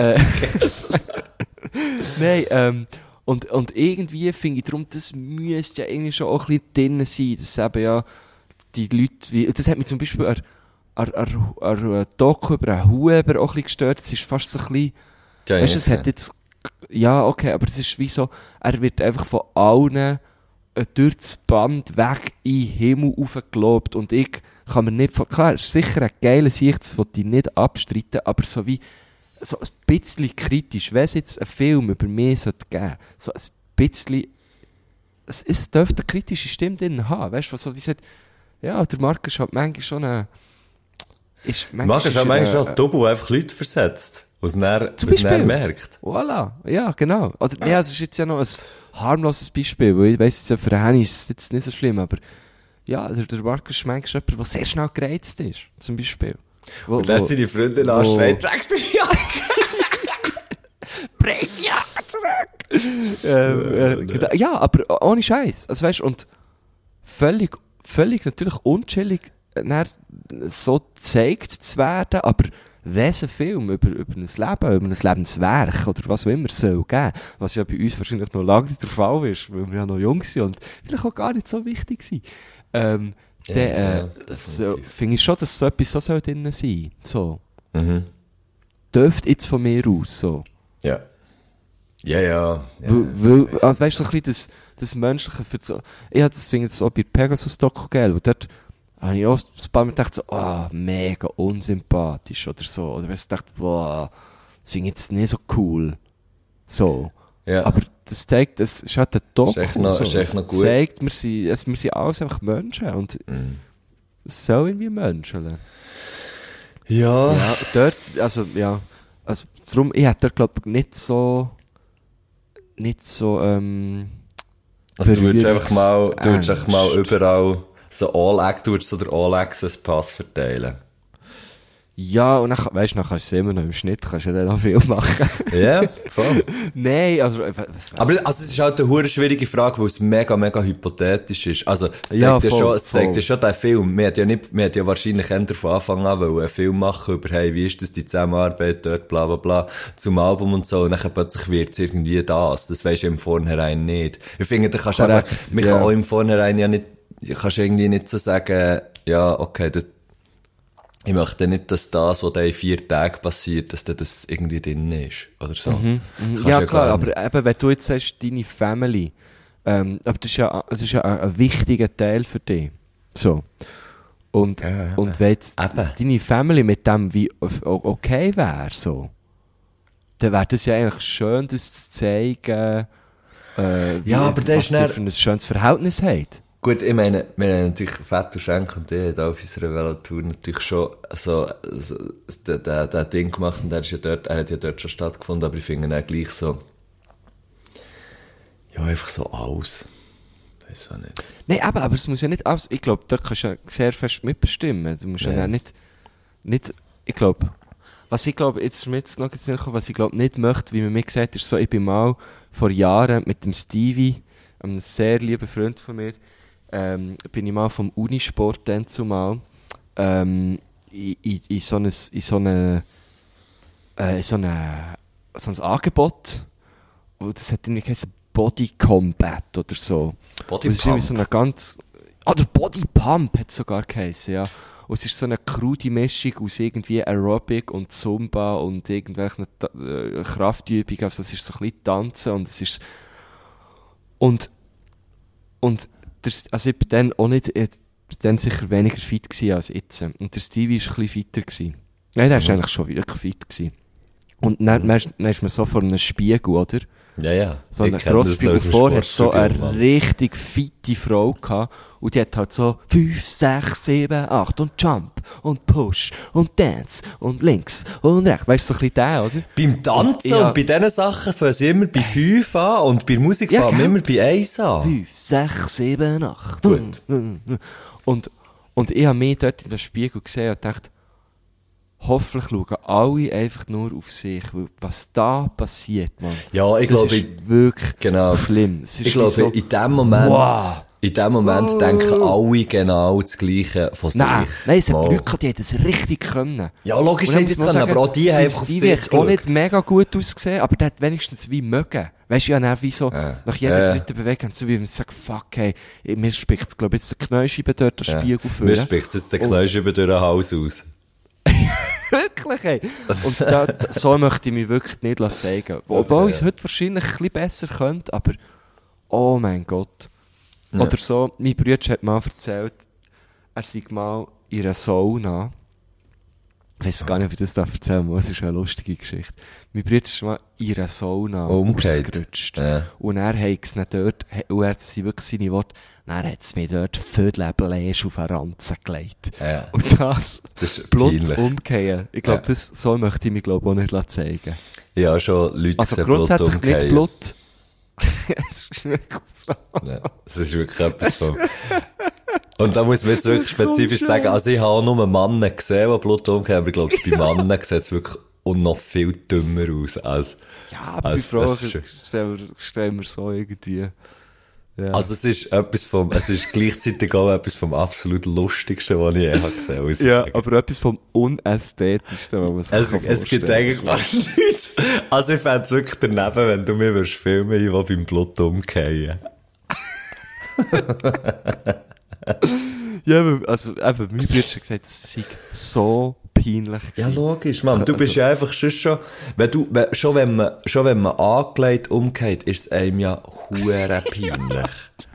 Nein, Und irgendwie finde ich darum, das müsste ja irgendwie schon auch ein bisschen drin sein, dass eben ja die Leute, wie, das hat mich zum Beispiel an Doku über einen Huber auch ein bisschen gestört, es ist fast so ein bisschen, ja, weißt du, es hat jetzt, ja, okay, aber es ist wie so, er wird einfach von allen durch das Band weg in den Himmel raufgelobt und ich kann mir nicht, klar, es ist sicher ein geiler Sicht, das wollte ich nicht abstreiten, aber so wie, so ein bisschen kritisch, wenn es jetzt einen Film über mich sollte geben, so ein bisschen, es dürfte eine kritische Stimme drin haben, weißt du, so wie sagt, ja, der Markus ist halt manchmal schon eine, Markus ist manchmal schon ein Double, der einfach Leute versetzt, was er merkt. Voilà, ja, genau. Oder, ja, das ist jetzt ja noch ein harmloses Beispiel, weil ich weiss, für den Henny ist es jetzt nicht so schlimm, aber ja, der Markus ist manchmal jemand, der sehr schnell gereizt ist, zum Beispiel. Und dann seine Freundin anschreit, trägt die Jacke! Bring die Jacke zurück! Ja, aber ohne Scheiß. Also weißt, und völlig natürlich unchillig so gezeigt zu werden, aber wenn es ein Film über ein Leben, über ein Lebenswerk oder was auch immer soll geben, was ja bei uns wahrscheinlich noch lange nicht der Fall ist, weil wir ja noch jung sind und vielleicht auch gar nicht so wichtig sind, finde ich schon, dass so etwas so soll drin sein. So. Dürfte jetzt von mir aus, so. Ja. Ja. Weil, also weißt du, so ein bisschen das Menschliche, das finde ich so bei Pegasus-Doku geil, wo dort habe ich auch ein paar Mal gedacht, so, mega unsympathisch oder so. Oder wenn ich dachte, boah, das finde ich jetzt nicht so cool. So. Ja. Aber das zeigt, das ist halt ein Doku. Das ist echt noch gut. Das zeigt, wir sind alles einfach Menschen. Und es soll irgendwie Menschen. Ja, dort, also darum, ich hätte dort, glaube ich, nicht so, also du würdest einfach mal überall so du würdest so den All-Access-Pass verteilen. Ja, und dann, weißt du, dann kannst du es immer noch im Schnitt, kannst du ja dann noch viel machen. Ja, voll. Nein, also, aber es ist halt eine hure schwierige Frage, weil es mega, mega hypothetisch ist. Also, es zeigt ja schon den Film. Wir hat ja wahrscheinlich eher von Anfang an einen Film machen über, hey, wie ist das, die Zusammenarbeit dort, bla, bla, bla, zum Album und so. Und dann plötzlich wird es irgendwie das. Das weisst du im Vornherein nicht. Ich finde, da kannst du eben, man kann auch im Vornherein ja nicht, kannst irgendwie nicht so sagen, ja, okay, ich möchte nicht, dass das, was da in 4 Tagen passiert, dass das irgendwie drin ist, oder so. Ja, klar, aber eben, wenn du jetzt sagst, deine Family, aber das ist ja ein wichtiger Teil für dich. So. Und wenn jetzt deine Family mit dem wie okay wäre, so, dann wäre das ja eigentlich schön, das zu zeigen, aber das ist für ein schönes Verhältnis hat. Gut, ich meine, wir haben natürlich Vetter Schenk und die hat auf unserer Velotour natürlich schon der Ding gemacht und er hat ja dort schon stattgefunden, aber ich finde ihn gleich so, ja, einfach so aus. Weiß auch nicht. Nein, aber es muss ja nicht aus, ich glaube, dort kannst du ja sehr fest mitbestimmen. Du musst ja nicht, ich glaube, was ich glaube, jetzt ist mir jetzt noch was ich glaube nicht möchte, wie man mir gesagt hat, ist so, ich bin mal vor Jahren mit dem Stevie, einem sehr lieben Freund von mir, bin ich mal vom Unisport dann zumal in so ein Angebot, und das hat irgendwie geheißen Body Combat oder so. Body Pump? Das ist so eine ganz, oder Body Pump hat es sogar geheißen, ja. Und es ist so eine krude Mischung aus irgendwie Aerobic und Zumba und irgendwelchen Kraftübungen, also es ist so ein bisschen Tanzen und es ist und also ich bin dann auch nicht, dann sicher weniger fit gewesen als jetzt. Und der Stevie war ein bisschen fitter gewesen. Nein, der war eigentlich schon wirklich fit gewesen. Und dann ist man so vor einem Spiegel, oder? Ja. So einen Crossspiegel vor, hat so eine richtig fitte Frau gehabt. Und die hat halt so 5, 6, 7, 8 und Jump und Push und Dance und links und rechts. Weißt du, so ein bisschen der, oder? Beim Tanzen und bei diesen Sachen fangen sie immer bei 5 an und bei Musik fangen wir immer bei 1 an. 5, 6, 7, 8. Gut. Und ich habe mich dort in den Spiegel gesehen und dachte, hoffentlich schauen alle einfach nur auf sich, weil was da passiert, Mann. Ja, ich glaube, ist wirklich schlimm. Ich glaube, in dem Moment, denken alle genau das Gleiche von sich. Nein, es hat Leute, die haben das richtig können. Ja, logisch hätten sie es können, aber auch die haben einfach auf sich geschaut. Auch nicht mega gut ausgesehen, aber der hat wenigstens wie mögen. Weißt du, ja, wie so, nach jeder dritten Bewegung, so wie man sagt, fuck, hey, mir spickt es, glaube ich, jetzt der Knäuscheibe dort, der Spiegel vor. Mir spickt es jetzt der Knäuscheibe durch den Hals aus. Wirklich, ey. Und so möchte ich mich wirklich nicht zeigen. Obwohl ich es heute wahrscheinlich ein bisschen besser könnte, aber oh mein Gott. Ja. Oder so, mein Bruder hat mal erzählt, er sei mal in einer Sauna Ich weiss gar nicht, ob ich das erzählen darf, es ist eine lustige Geschichte. Mein Bruder ist schon mal in einer Sauna ausgerutscht. Ja. Und er hat es nicht dort, und er hat wirklich seine Worte, dann hat es mir dort Viertelbläsch auf eine Ranze gelegt. Ja. Und das ist Blut peinlich. umgehen. Ich glaube, so möchte ich mich, glaube ich, auch nicht zeigen. Ja, schon Leute Also sehen grundsätzlich Blut nicht Blut. Es ist wirklich so. Ja, es ist wirklich etwas von... Und da muss man jetzt wirklich spezifisch sagen, also ich habe auch nur Männer gesehen, die Blut umgehen, aber ich glaube, bei Männern sieht es wirklich noch viel dümmer aus als... Ja, aber bei Frauen stellen wir so irgendwie... Ja. Also es ist gleichzeitig auch etwas vom absolut Lustigsten, was ich je habe gesehen habe. Ja, aber etwas vom Unästhetischsten, was man sich es gibt eigentlich fast nichts. Also ich fände es wirklich daneben, wenn du mir filmen würdest, die beim Blut umgehen. Ja, also eben, mein Bruder hat gesagt, es sei so peinlich gewesen. Ja, logisch, Mann. Du bist ja einfach schon, wenn man angelegt umgeht, ist es einem ja hure peinlich.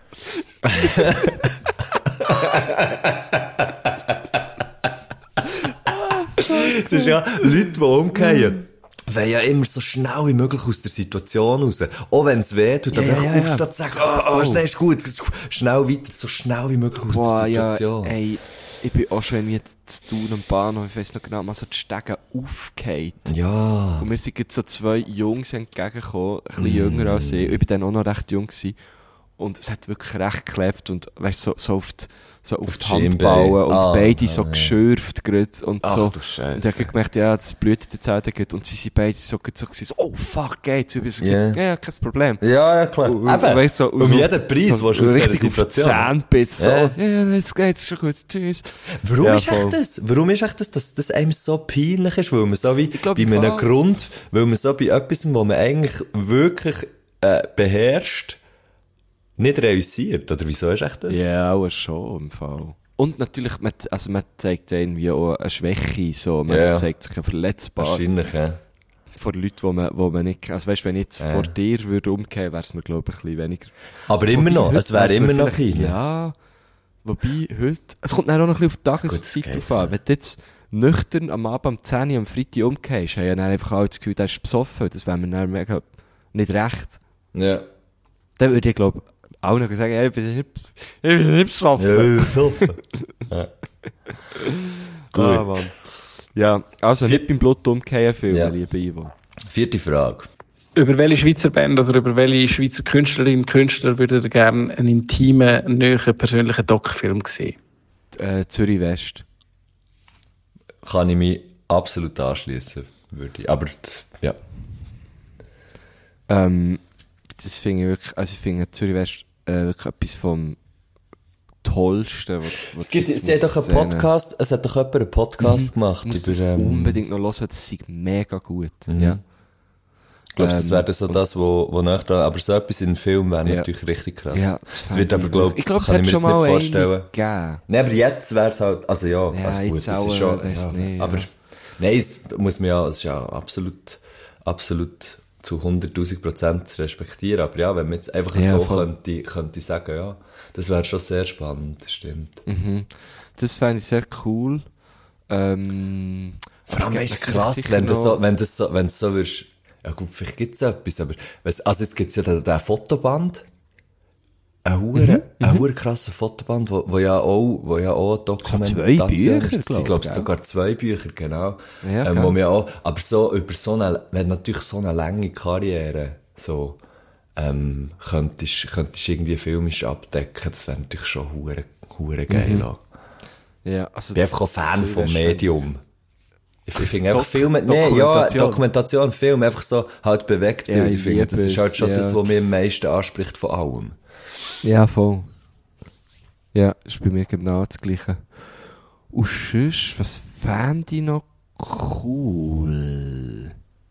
Es ist ja, Leute, die umgehen, wollen ja immer so schnell wie möglich aus der Situation raus. Auch wenn es weh tut, aber aufstehen und sagen, schnell ist gut, schnell weiter, so schnell wie möglich aus der Situation. Ja, ey, ich bin auch schon jetzt zu Thun am Bahnhof, ich weiss noch genau, mal so die Stege aufgeht. Ja. Und mir sind jetzt so 2 Jungs entgegengekommen, ein bisschen jünger als ich. Ich bin dann auch noch recht jung gewesen. Und es hat wirklich recht geklebt und, weißt du, so auf die Hand bauen und beide so geschürft gerade und Ach, so. du Scheiße. Und ich hab gemerkt, ja, das blutet jetzt auch gut. Und sie sind beide so gewesen, so, oh fuck, geht's? Und ich so gesagt, ja, kein Problem. Ja, klar. Und weißt, so, um jeden Preis, so, was du aus dieser richtig Situation. Auf die Zähne bist, so, ja, jetzt geht's, schon gut, tschüss. Warum Ja, ist echt das? Warum ist echt das, dass das einem so peinlich ist? Weil man so wie glaub, bei einem Grund, weil man so bei etwas, wo man eigentlich wirklich beherrscht, nicht reüssiert. Oder wieso ist echt das? Ja, auch schon im Fall. Und natürlich, man zeigt irgendwie auch eine Schwäche, so. Man zeigt sich ja verletzbar. Wahrscheinlich, ja. Vor Leuten, wo man nicht, also weißt, wenn ich jetzt vor dir würde umgehen, wäre es mir, glaube ich, ein bisschen weniger. Aber immer noch, es wäre immer noch peinlich. Ja. Wobei, heute, es kommt dann auch noch ein bisschen auf die Tageszeit drauf an. Wenn du jetzt nüchtern am Abend, am 10 Uhr, am Freitag umgehst, haben ja dann einfach alle das Gefühl, der ist besoffen. Das wäre mir dann mega nicht recht. Ja. Dann würde ich, glaube ich, auch noch sagen, ich bin nicht besoffen. Ja, besoffen. Ja. Gut. Ah, Mann. Ja, also nicht beim Blut umgehen filmen, liebe Ivo. 4. Frage. Über welche Schweizer Band oder über welche Schweizer Künstlerin und Künstler würdet ihr gerne einen intimen, nahen, persönlichen Doc-Film sehen? Zürich West. Kann ich mich absolut anschließen, würde ich. Aber, ja. Das finde ich wirklich, also ich finde Zürich West wirklich etwas vom Tollsten, was es hat doch einen Podcast, es hat doch jemand einen Podcast gemacht. Ich muss das unbedingt noch hören, das ist mega gut. Ja. Ich glaube, das wäre so das, wo nach da, aber so etwas in einem Film wäre natürlich richtig krass. Ja, das wird aber, glaube ich, es kann hat ich mir schon das mal nicht vorstellen. Gegeben. Nein, aber jetzt wäre es halt, also ja, also gut, jetzt das auch, ist schon, nicht, aber, nein, es muss man ja, es ist ja absolut zu 100.000% respektieren, aber ja, wenn man jetzt einfach so könnte sagen, ja, das wäre schon sehr spannend, das stimmt. Mhm. Das fände ich sehr cool. Vor allem ist krass, wenn es so wirst, ja gut, vielleicht gibt's etwas, aber, also jetzt gibt's ja den Fotoband, ein hure krasser Fotoband, wo ja auch Dokumentation, 2 Bücher, ich glaube sogar 2 Bücher, genau, Ja, wo wir auch, aber so, über so eine, wenn natürlich so eine lange Karriere, so, könntest irgendwie filmisch abdecken, das wäre natürlich schon hure geil. Ja, also ich bin einfach auch Fan vom Medium. Ich finde einfach Filme, Dokumentation, Film, einfach so, halt bewegt Bild. Ich finde, das ist halt schon das, was mir am meisten anspricht von allem. Ja, voll. Ja, das ist bei mir genau das Gleiche. Und sonst, was fände ich noch cool?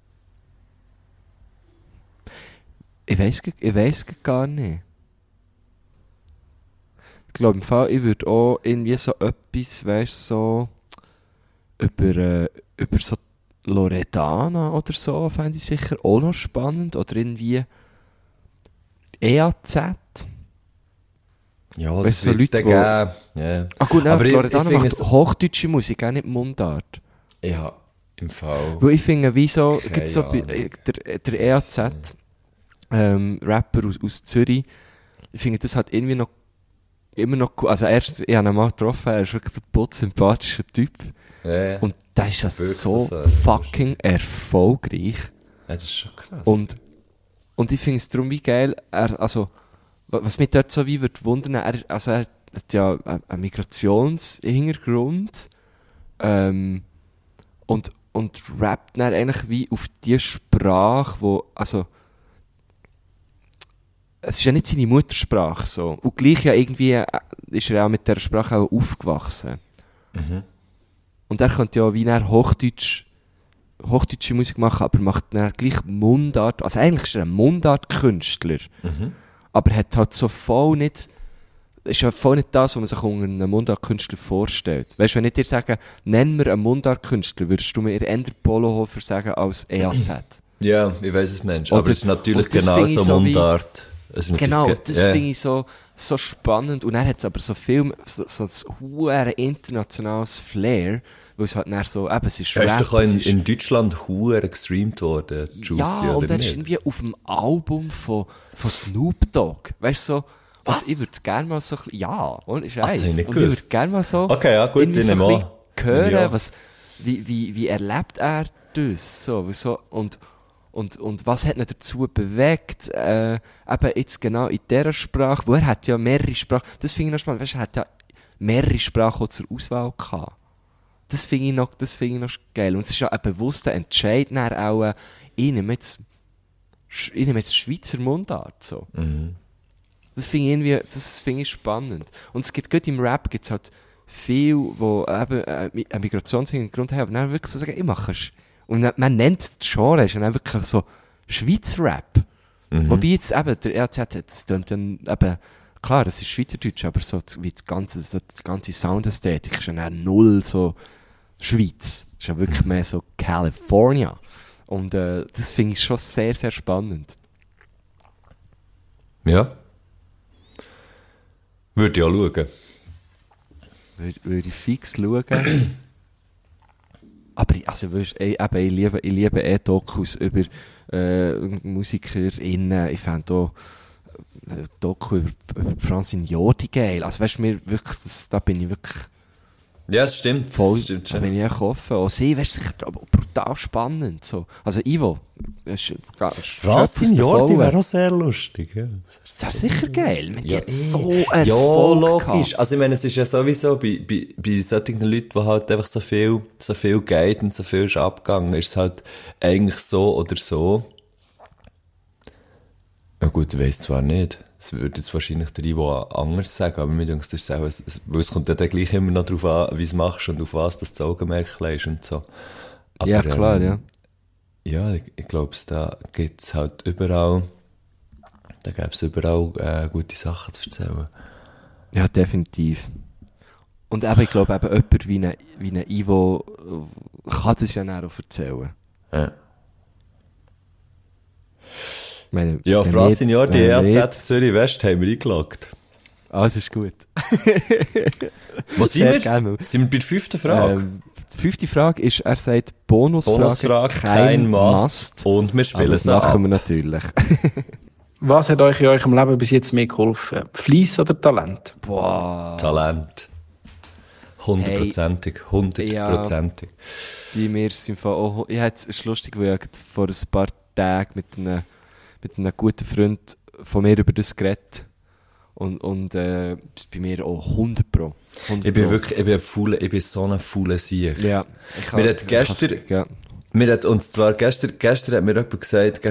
Ich weiss gar nicht. Ich glaube im Fall, ich würde auch irgendwie so etwas, weißt so, über so Loredana oder so, fände ich sicher auch noch spannend. Oder irgendwie EAZ. Ja, das wird es dann geben. Yeah. Ach gut, aber Loredana macht es hochdeutsche Musik, auch nicht Mundart. Ja, im Fall. Weil ich finde, wieso, Keine gibt's so Ahnung. der EAZ, Rapper aus Zürich, ich finde, das hat irgendwie noch, immer noch cool. Also erst, ich habe ihn mal getroffen, er ist wirklich ein putzsympathischer Typ. Ja. Und der ist ja Wirklich so so. fucking erfolgreich. Ja, das ist schon krass. Und ich finde es darum wie geil, also, was mich dort so wie würde wundern, er hat ja einen Migrationshintergrund, und rappt dann eigentlich wie auf die Sprache, wo, also, es ist ja nicht seine Muttersprache, so. Und gleich ja irgendwie, ist er auch mit dieser Sprache auch aufgewachsen. Mhm. Und er könnte ja wie dann hochdeutsche Musik machen, aber macht dann gleich Mundart, also eigentlich ist er ein Mundartkünstler, aber hat halt so voll nicht, ist ja voll nicht das, was man sich unter einem Mundartkünstler vorstellt. Weißt du, wenn ich dir sage, nenn mir einen Mundartkünstler, würdest du mir eher Polohofer sagen als EAZ. Ja, ich weiss es, Mensch. Oder- Aber es ist natürlich und das finde ich genauso so wie- Mundart. Es ist Genau, natürlich das finde ich so spannend. Und er hat aber so viel, so ein huere internationales Flair, weil es halt dann so, eben, es ist Er ist Rap, doch auch es ist- in Deutschland hure gestreamt worden, Juicy, ja, und oder er ist nicht? irgendwie auf dem Album von Snoop Dogg. Weißt du, so, Was? also ich würde gerne mal so, ja, und ist das hab ich eins. nicht Und ich würde gewusst. gerne mal so, Okay, ja, gut, irgendwie ich so nehme ein an. bisschen hören, Ja. wie erlebt er das, so, und was hat ihn dazu bewegt, eben jetzt genau in dieser Sprache, wo er hat ja mehrere Sprachen, das finde ich noch spannend, weißt du, er hat ja mehrere Sprachen auch zur Auswahl gehabt. Das finde ich noch geil. Und es ist ja ein bewusster Entscheid dann auch, ich nehme jetzt Schweizer Mundart, so. Das finde ich spannend. Und es gibt, gerade im Rap gibt's halt viel, wo eben einen Migrationshintergrund haben, aber dann wirklich so sagen, ich mache es. Und man nennt das Genre, ist dann wirklich so Schweizer Rap. Wobei jetzt eben, der EAZ, das tönt dann eben, klar, das ist Schweizerdeutsch, aber so wie die ganze Soundästhetik ist ja dann null so Schweiz. Ist ja wirklich mehr so California. Und das finde ich schon sehr, sehr spannend. Ja. Würde ich auch schauen. Würde ich fix schauen. Aber also, weißt, ich liebe Dokus über MusikerInnen. Ich fände auch Doku über Francine Jordi geil. Also weißt du, da bin ich wirklich Ja, das stimmt. voll, Das stimmt da bin ich echt offen. Auch sie, weißt du, sicher aber brutal spannend. So. Also Ivo, Francine Jordi wäre auch sehr lustig. Ja. das wäre sicher geil. Die hat so Ja, Erfolg logisch. gehabt. Also ich meine, es ist ja sowieso bei solchen Leuten, die halt einfach so viel gehen und so viel ist abgegangen, ist es halt eigentlich so oder so. Ja gut, ich weiss zwar nicht. Es würde jetzt wahrscheinlich der Ivo anders sagen, aber mir denke, das ist auch, weil es kommt ja dann gleich immer noch darauf an, wie es machst und auf was das Augenmerk legst und so. Aber, Ja, klar, ja. Ja, ich glaube, da gibt's halt überall, gute Sachen zu erzählen. Ja, definitiv. Und eben, ich glaube, eben jemand wie ein Ivo kann das ja dann auch erzählen. Ja. Ich meine, Ja, wenn Francine wir- Jordi, wenn wir EAZ Zürich West haben wir eingeloggt. Alles ist gut. Wo sind Sehr wir? gerne. Sind wir bei der 5. Frage? Die 5. Frage ist, er sagt Bonusfrage, Bonusfrage, kein Must. Und wir Aber spielen das es ab. machen wir natürlich. Was hat euch in eurem Leben bis jetzt mehr geholfen? Fleiss oder Talent? Boah. Talent. 100%ig. 100%ig. Bei mir sind auch, es ist lustig, weil ich vor ein paar Tagen mit einem guten Freund von mir über das geredet. Und bei mir auch 100 Pro. 100 Ich bin Pro. wirklich, ich bin so ein fauler Sieg. Ja. Mir hat gestern, ja. gestern hat mir jemand gesagt,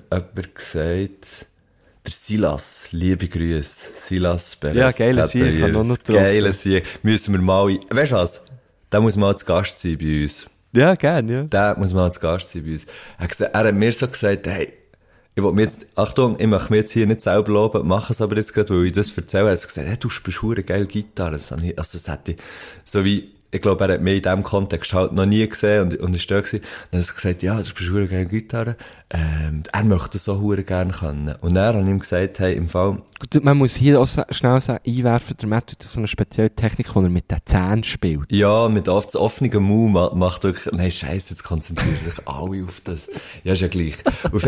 der Silas, liebe Grüße, Silas Perez. Ja, geiler Sieg, ich habe auch noch getroffen. Geiler Sieg. Müssen wir mal, weißt du was? Der muss mal zu Gast sein bei uns. Ja, gerne, ja. Der muss mal zu Gast sein bei uns. Er hat mir so gesagt, hey, ich möchte mich jetzt hier nicht selber loben, mache es aber jetzt gerade, weil ich das erzähle. Er hat gesagt, hey, du spielst hure geil Gitarre. Das hätte ich, so wie, ich glaube, er hat mich in diesem Kontext halt noch nie gesehen und ist da gewesen. Dann hat er gesagt, ja, du spielst verdammt gerne Gitarre. Er möchte das so verdammt gerne können. Und dann habe ich ihm gesagt, hey, im Fall... Gut, man muss hier auch schnell einwerfen, der Matt hat so eine spezielle Technik, wo er mit den Zähnen spielt. Ja, mit offenem Mund macht wirklich, nein, scheiße, jetzt konzentrieren sich alle auf das. Ja, ist ja gleich. Auf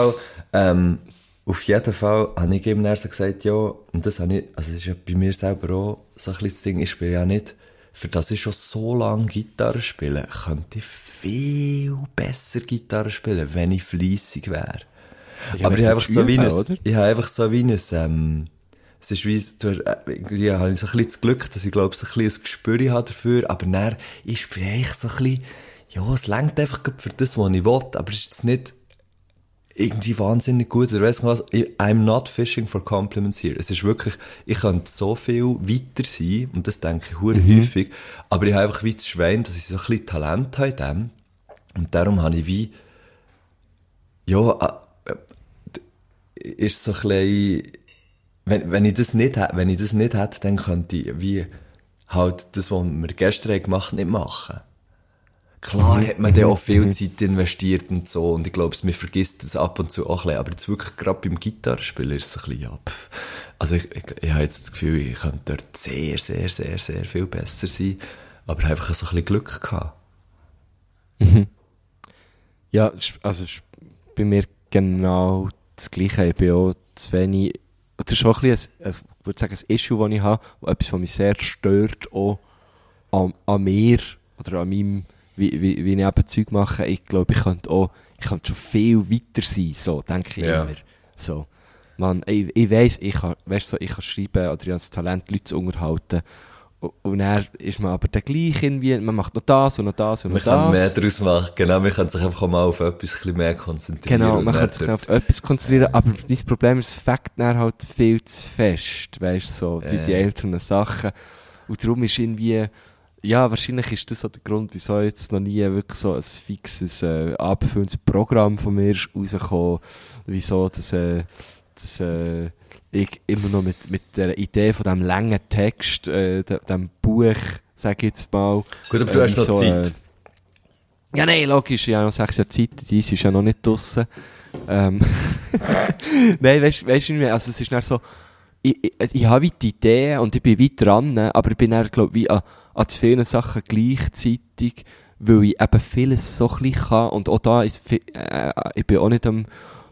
jeden Fall habe ich ihm dann so gesagt, ja, und das habe ich, also das ist ja bei mir selber auch so ein bisschen das Ding, ich spiele ja nicht, für das ich schon so lange Gitarre spiele, könnte ich viel besser Gitarre spielen, wenn ich fleissig wäre. Ja, aber ich habe einfach so wie ein, es ist wie, irgendwie habe ich so ein bisschen das Glück, dass ich glaube, so ein bisschen ein Gespür habe dafür, aber dann, ich spiele eigentlich so ein bisschen, ja, es reicht einfach für das, was ich will, aber es ist jetzt nicht irgendwie wahnsinnig gut, oder weiss ich was, I'm not fishing for compliments here. Es ist wirklich, ich könnte so viel weiter sein, und das denke ich häufig, aber ich habe einfach wie das Schwein, dass ich so ein bisschen Talent habe in dem, und darum habe ich wie, ja, ist so ein bisschen, wenn ich das nicht hätte, dann könnte ich wie halt das, was wir gestern gemacht haben, nicht machen. Klar hat man da auch viel Zeit investiert und so, und ich glaube, man vergisst das ab und zu auch ein bisschen, aber jetzt wirklich gerade beim Gitarrespielen ist es ein bisschen, ja, also ich habe jetzt das Gefühl, ich könnte dort sehr, sehr, sehr, sehr viel besser sein, aber ich habe einfach so ein bisschen Glück gehabt. Ja, also bei mir genau das Gleiche. Ich bin auch zu wenig, das ist auch ein bisschen ich würde sagen, ein Issue, das ich habe, etwas, was mich sehr stört, auch an mir oder an meinem, wie ich eben Zeug mache. Ich glaube, ich könnte schon viel weiter sein, so, denke ich immer. So. Man, ich weiss, ich kann schreiben, oder ich habe das Talent, Leute zu unterhalten. Und dann ist man aber dann gleich irgendwie, man macht noch das und noch das und noch das. Man kann mehr daraus machen, genau, man kann sich einfach auch mal auf etwas ein bisschen mehr konzentrieren. Genau, man kann sich auf etwas konzentrieren, aber das Problem ist, es fängt dann halt viel zu fest, weißt du, so, die älteren Sachen. Und darum ist irgendwie, ja, wahrscheinlich ist das auch der Grund, wieso jetzt noch nie wirklich so ein fixes, abgefüllendes Programm von mir ist rausgekommen, wieso das ich immer noch mit der Idee von diesem langen Text, diesem Buch, sag ich jetzt mal. Gut, aber du hast noch so, Zeit. Ja, nein, logisch, ich habe noch 6 Jahre Zeit, die ist ja noch nicht draussen. Nein, weißt du, also es ist dann so, ich habe die Idee und ich bin weit dran, aber ich bin dann, glaube ich, an zu vielen Sachen gleichzeitig, weil ich eben vieles so klein kann, und auch da ist, ich bin auch nicht am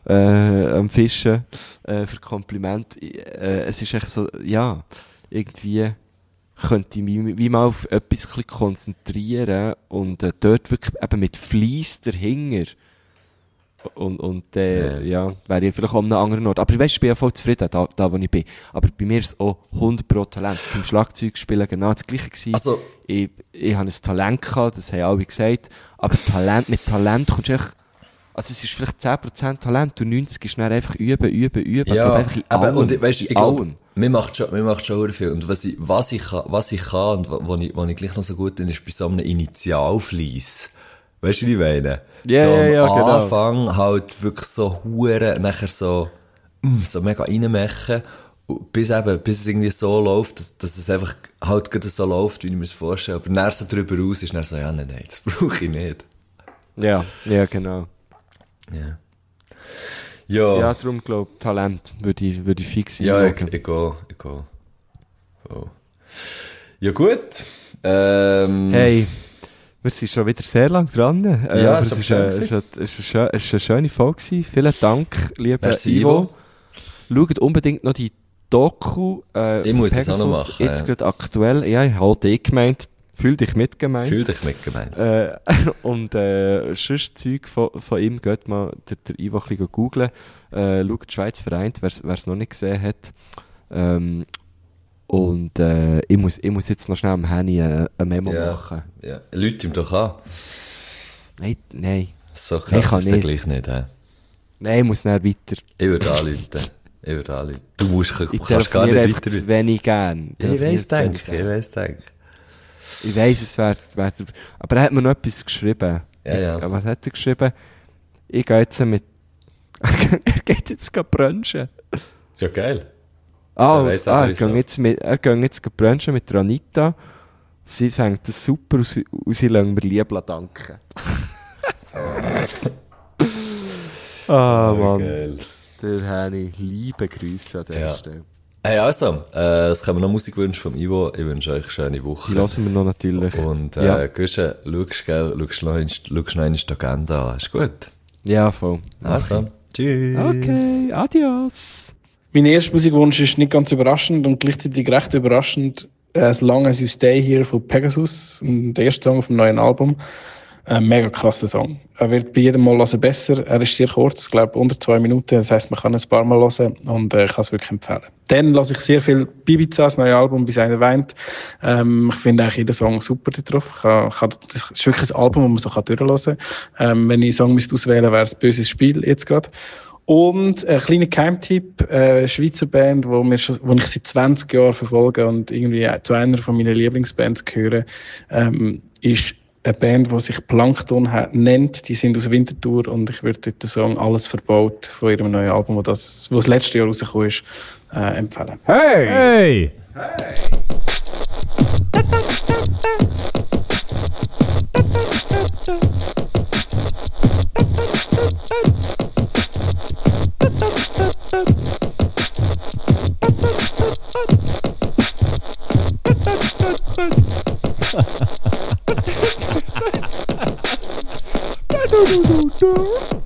Fischen für Kompliment. Es ist echt so, ja, irgendwie könnte ich mich wie mal auf etwas ein bisschen konzentrieren und dort wirklich eben mit Fleiss dahinter. Und ja, wäre ich vielleicht auch an einem anderen Ort. Aber ich weiss, ich bin ja voll zufrieden, da wo ich bin. Aber bei mir ist es auch 100% Talent. Beim Schlagzeugspielen genau das Gleiche gewesen. Also, ich habe ein Talent gehabt, das haben alle gesagt. Aber mit Talent kommst du echt, also es ist vielleicht 10% Talent und 90% ist dann einfach üben. Ja, einfach in allem. Und weißt, ich glaube, mir macht schon viel. Und was ich kann und wo ich gleich noch so gut bin, ist bei so einem Initialfleiss. Weißt du, wie ich meine? Ja, am genau. Anfang halt wirklich so hure, nachher so mega reinmachen, bis es irgendwie so läuft, dass es einfach halt gerade so läuft, wie ich mir das vorstelle. Aber dann so drüber raus ist dann so, ja, nein, das brauche ich nicht. Ja, genau. Ja. Ja, darum glaube ich, Talent würde ich fix sein. Ja, ich gehe. Oh. Ja, gut. Hey, wir sind schon wieder sehr lang dran. Ja, es ist eine schöne Folge gewesen. Vielen Dank, lieber Ivo. Schaut unbedingt noch die Doku. Ich muss es auch noch machen. Jetzt gerade aktuell. Ja, ich habe dich gemeint. Fühl dich mitgemeint. Und sonst Zeug von ihm, geht mal der Ivo ein bisschen googeln. Schaut, die Schweiz vereint, wer es noch nicht gesehen hat. Und ich muss jetzt noch schnell am Handy eine Memo machen. Ja, Leute ihm doch an. Nein. So krass ist der gleich nicht, hä? Nein, ich muss nicht weiter. Ich würde anrufen. Du kannst gar nicht weiter. Zu wenig gern. Ich weiss, denke. Ich weiss, es wäre, aber er hat mir noch etwas geschrieben. Ja. Was hat er geschrieben? Ich gehe jetzt er geht jetzt brunchen. Ja, geil. Er geht jetzt brunchen mit der Anita. Sie fängt das super und sie lassen mir lieb danken. Mann. Geil. Der Henny, liebe Grüße an dieser Stelle. Hey, also, es kommen noch Musikwünsche vom Ivo. Ich wünsche euch eine schöne Woche. Die lassen wir noch natürlich. Und, Guschen, schaust noch einmal die Agenda an. Ist gut? Ja, voll. Also, tschüss. Okay, adios. Mein erster Musikwunsch ist nicht ganz überraschend und gleichzeitig recht überraschend. As Long As You Stay Here von Pegasus, der erste Song auf dem neuen Album. Ein mega krasser Song. Er wird bei jedem Mal hören besser. Er ist sehr kurz, ich glaube unter 2 Minuten. Das heisst, man kann es ein paar Mal hören und ich kann es wirklich empfehlen. Dann lasse ich sehr viel Bibiza, das neue Album, bis einer weint. Ich finde eigentlich jeden Song super drauf. Das ist wirklich ein Album, das man so durchhören kann. Wenn ich einen Song auswählen müsste, wäre es «Böses Spiel» jetzt gerade. Und ein kleiner Geheimtipp, Schweizer Band, wo ich seit 20 Jahren verfolge und irgendwie zu einer von meinen Lieblingsbands gehöre, ist eine Band, die sich Plankton nennt. Die sind aus Winterthur und ich würde den Song «Alles verbaut» von ihrem neuen Album, das letztes Jahr rausgekommen ist, empfehlen. Hey! Hey!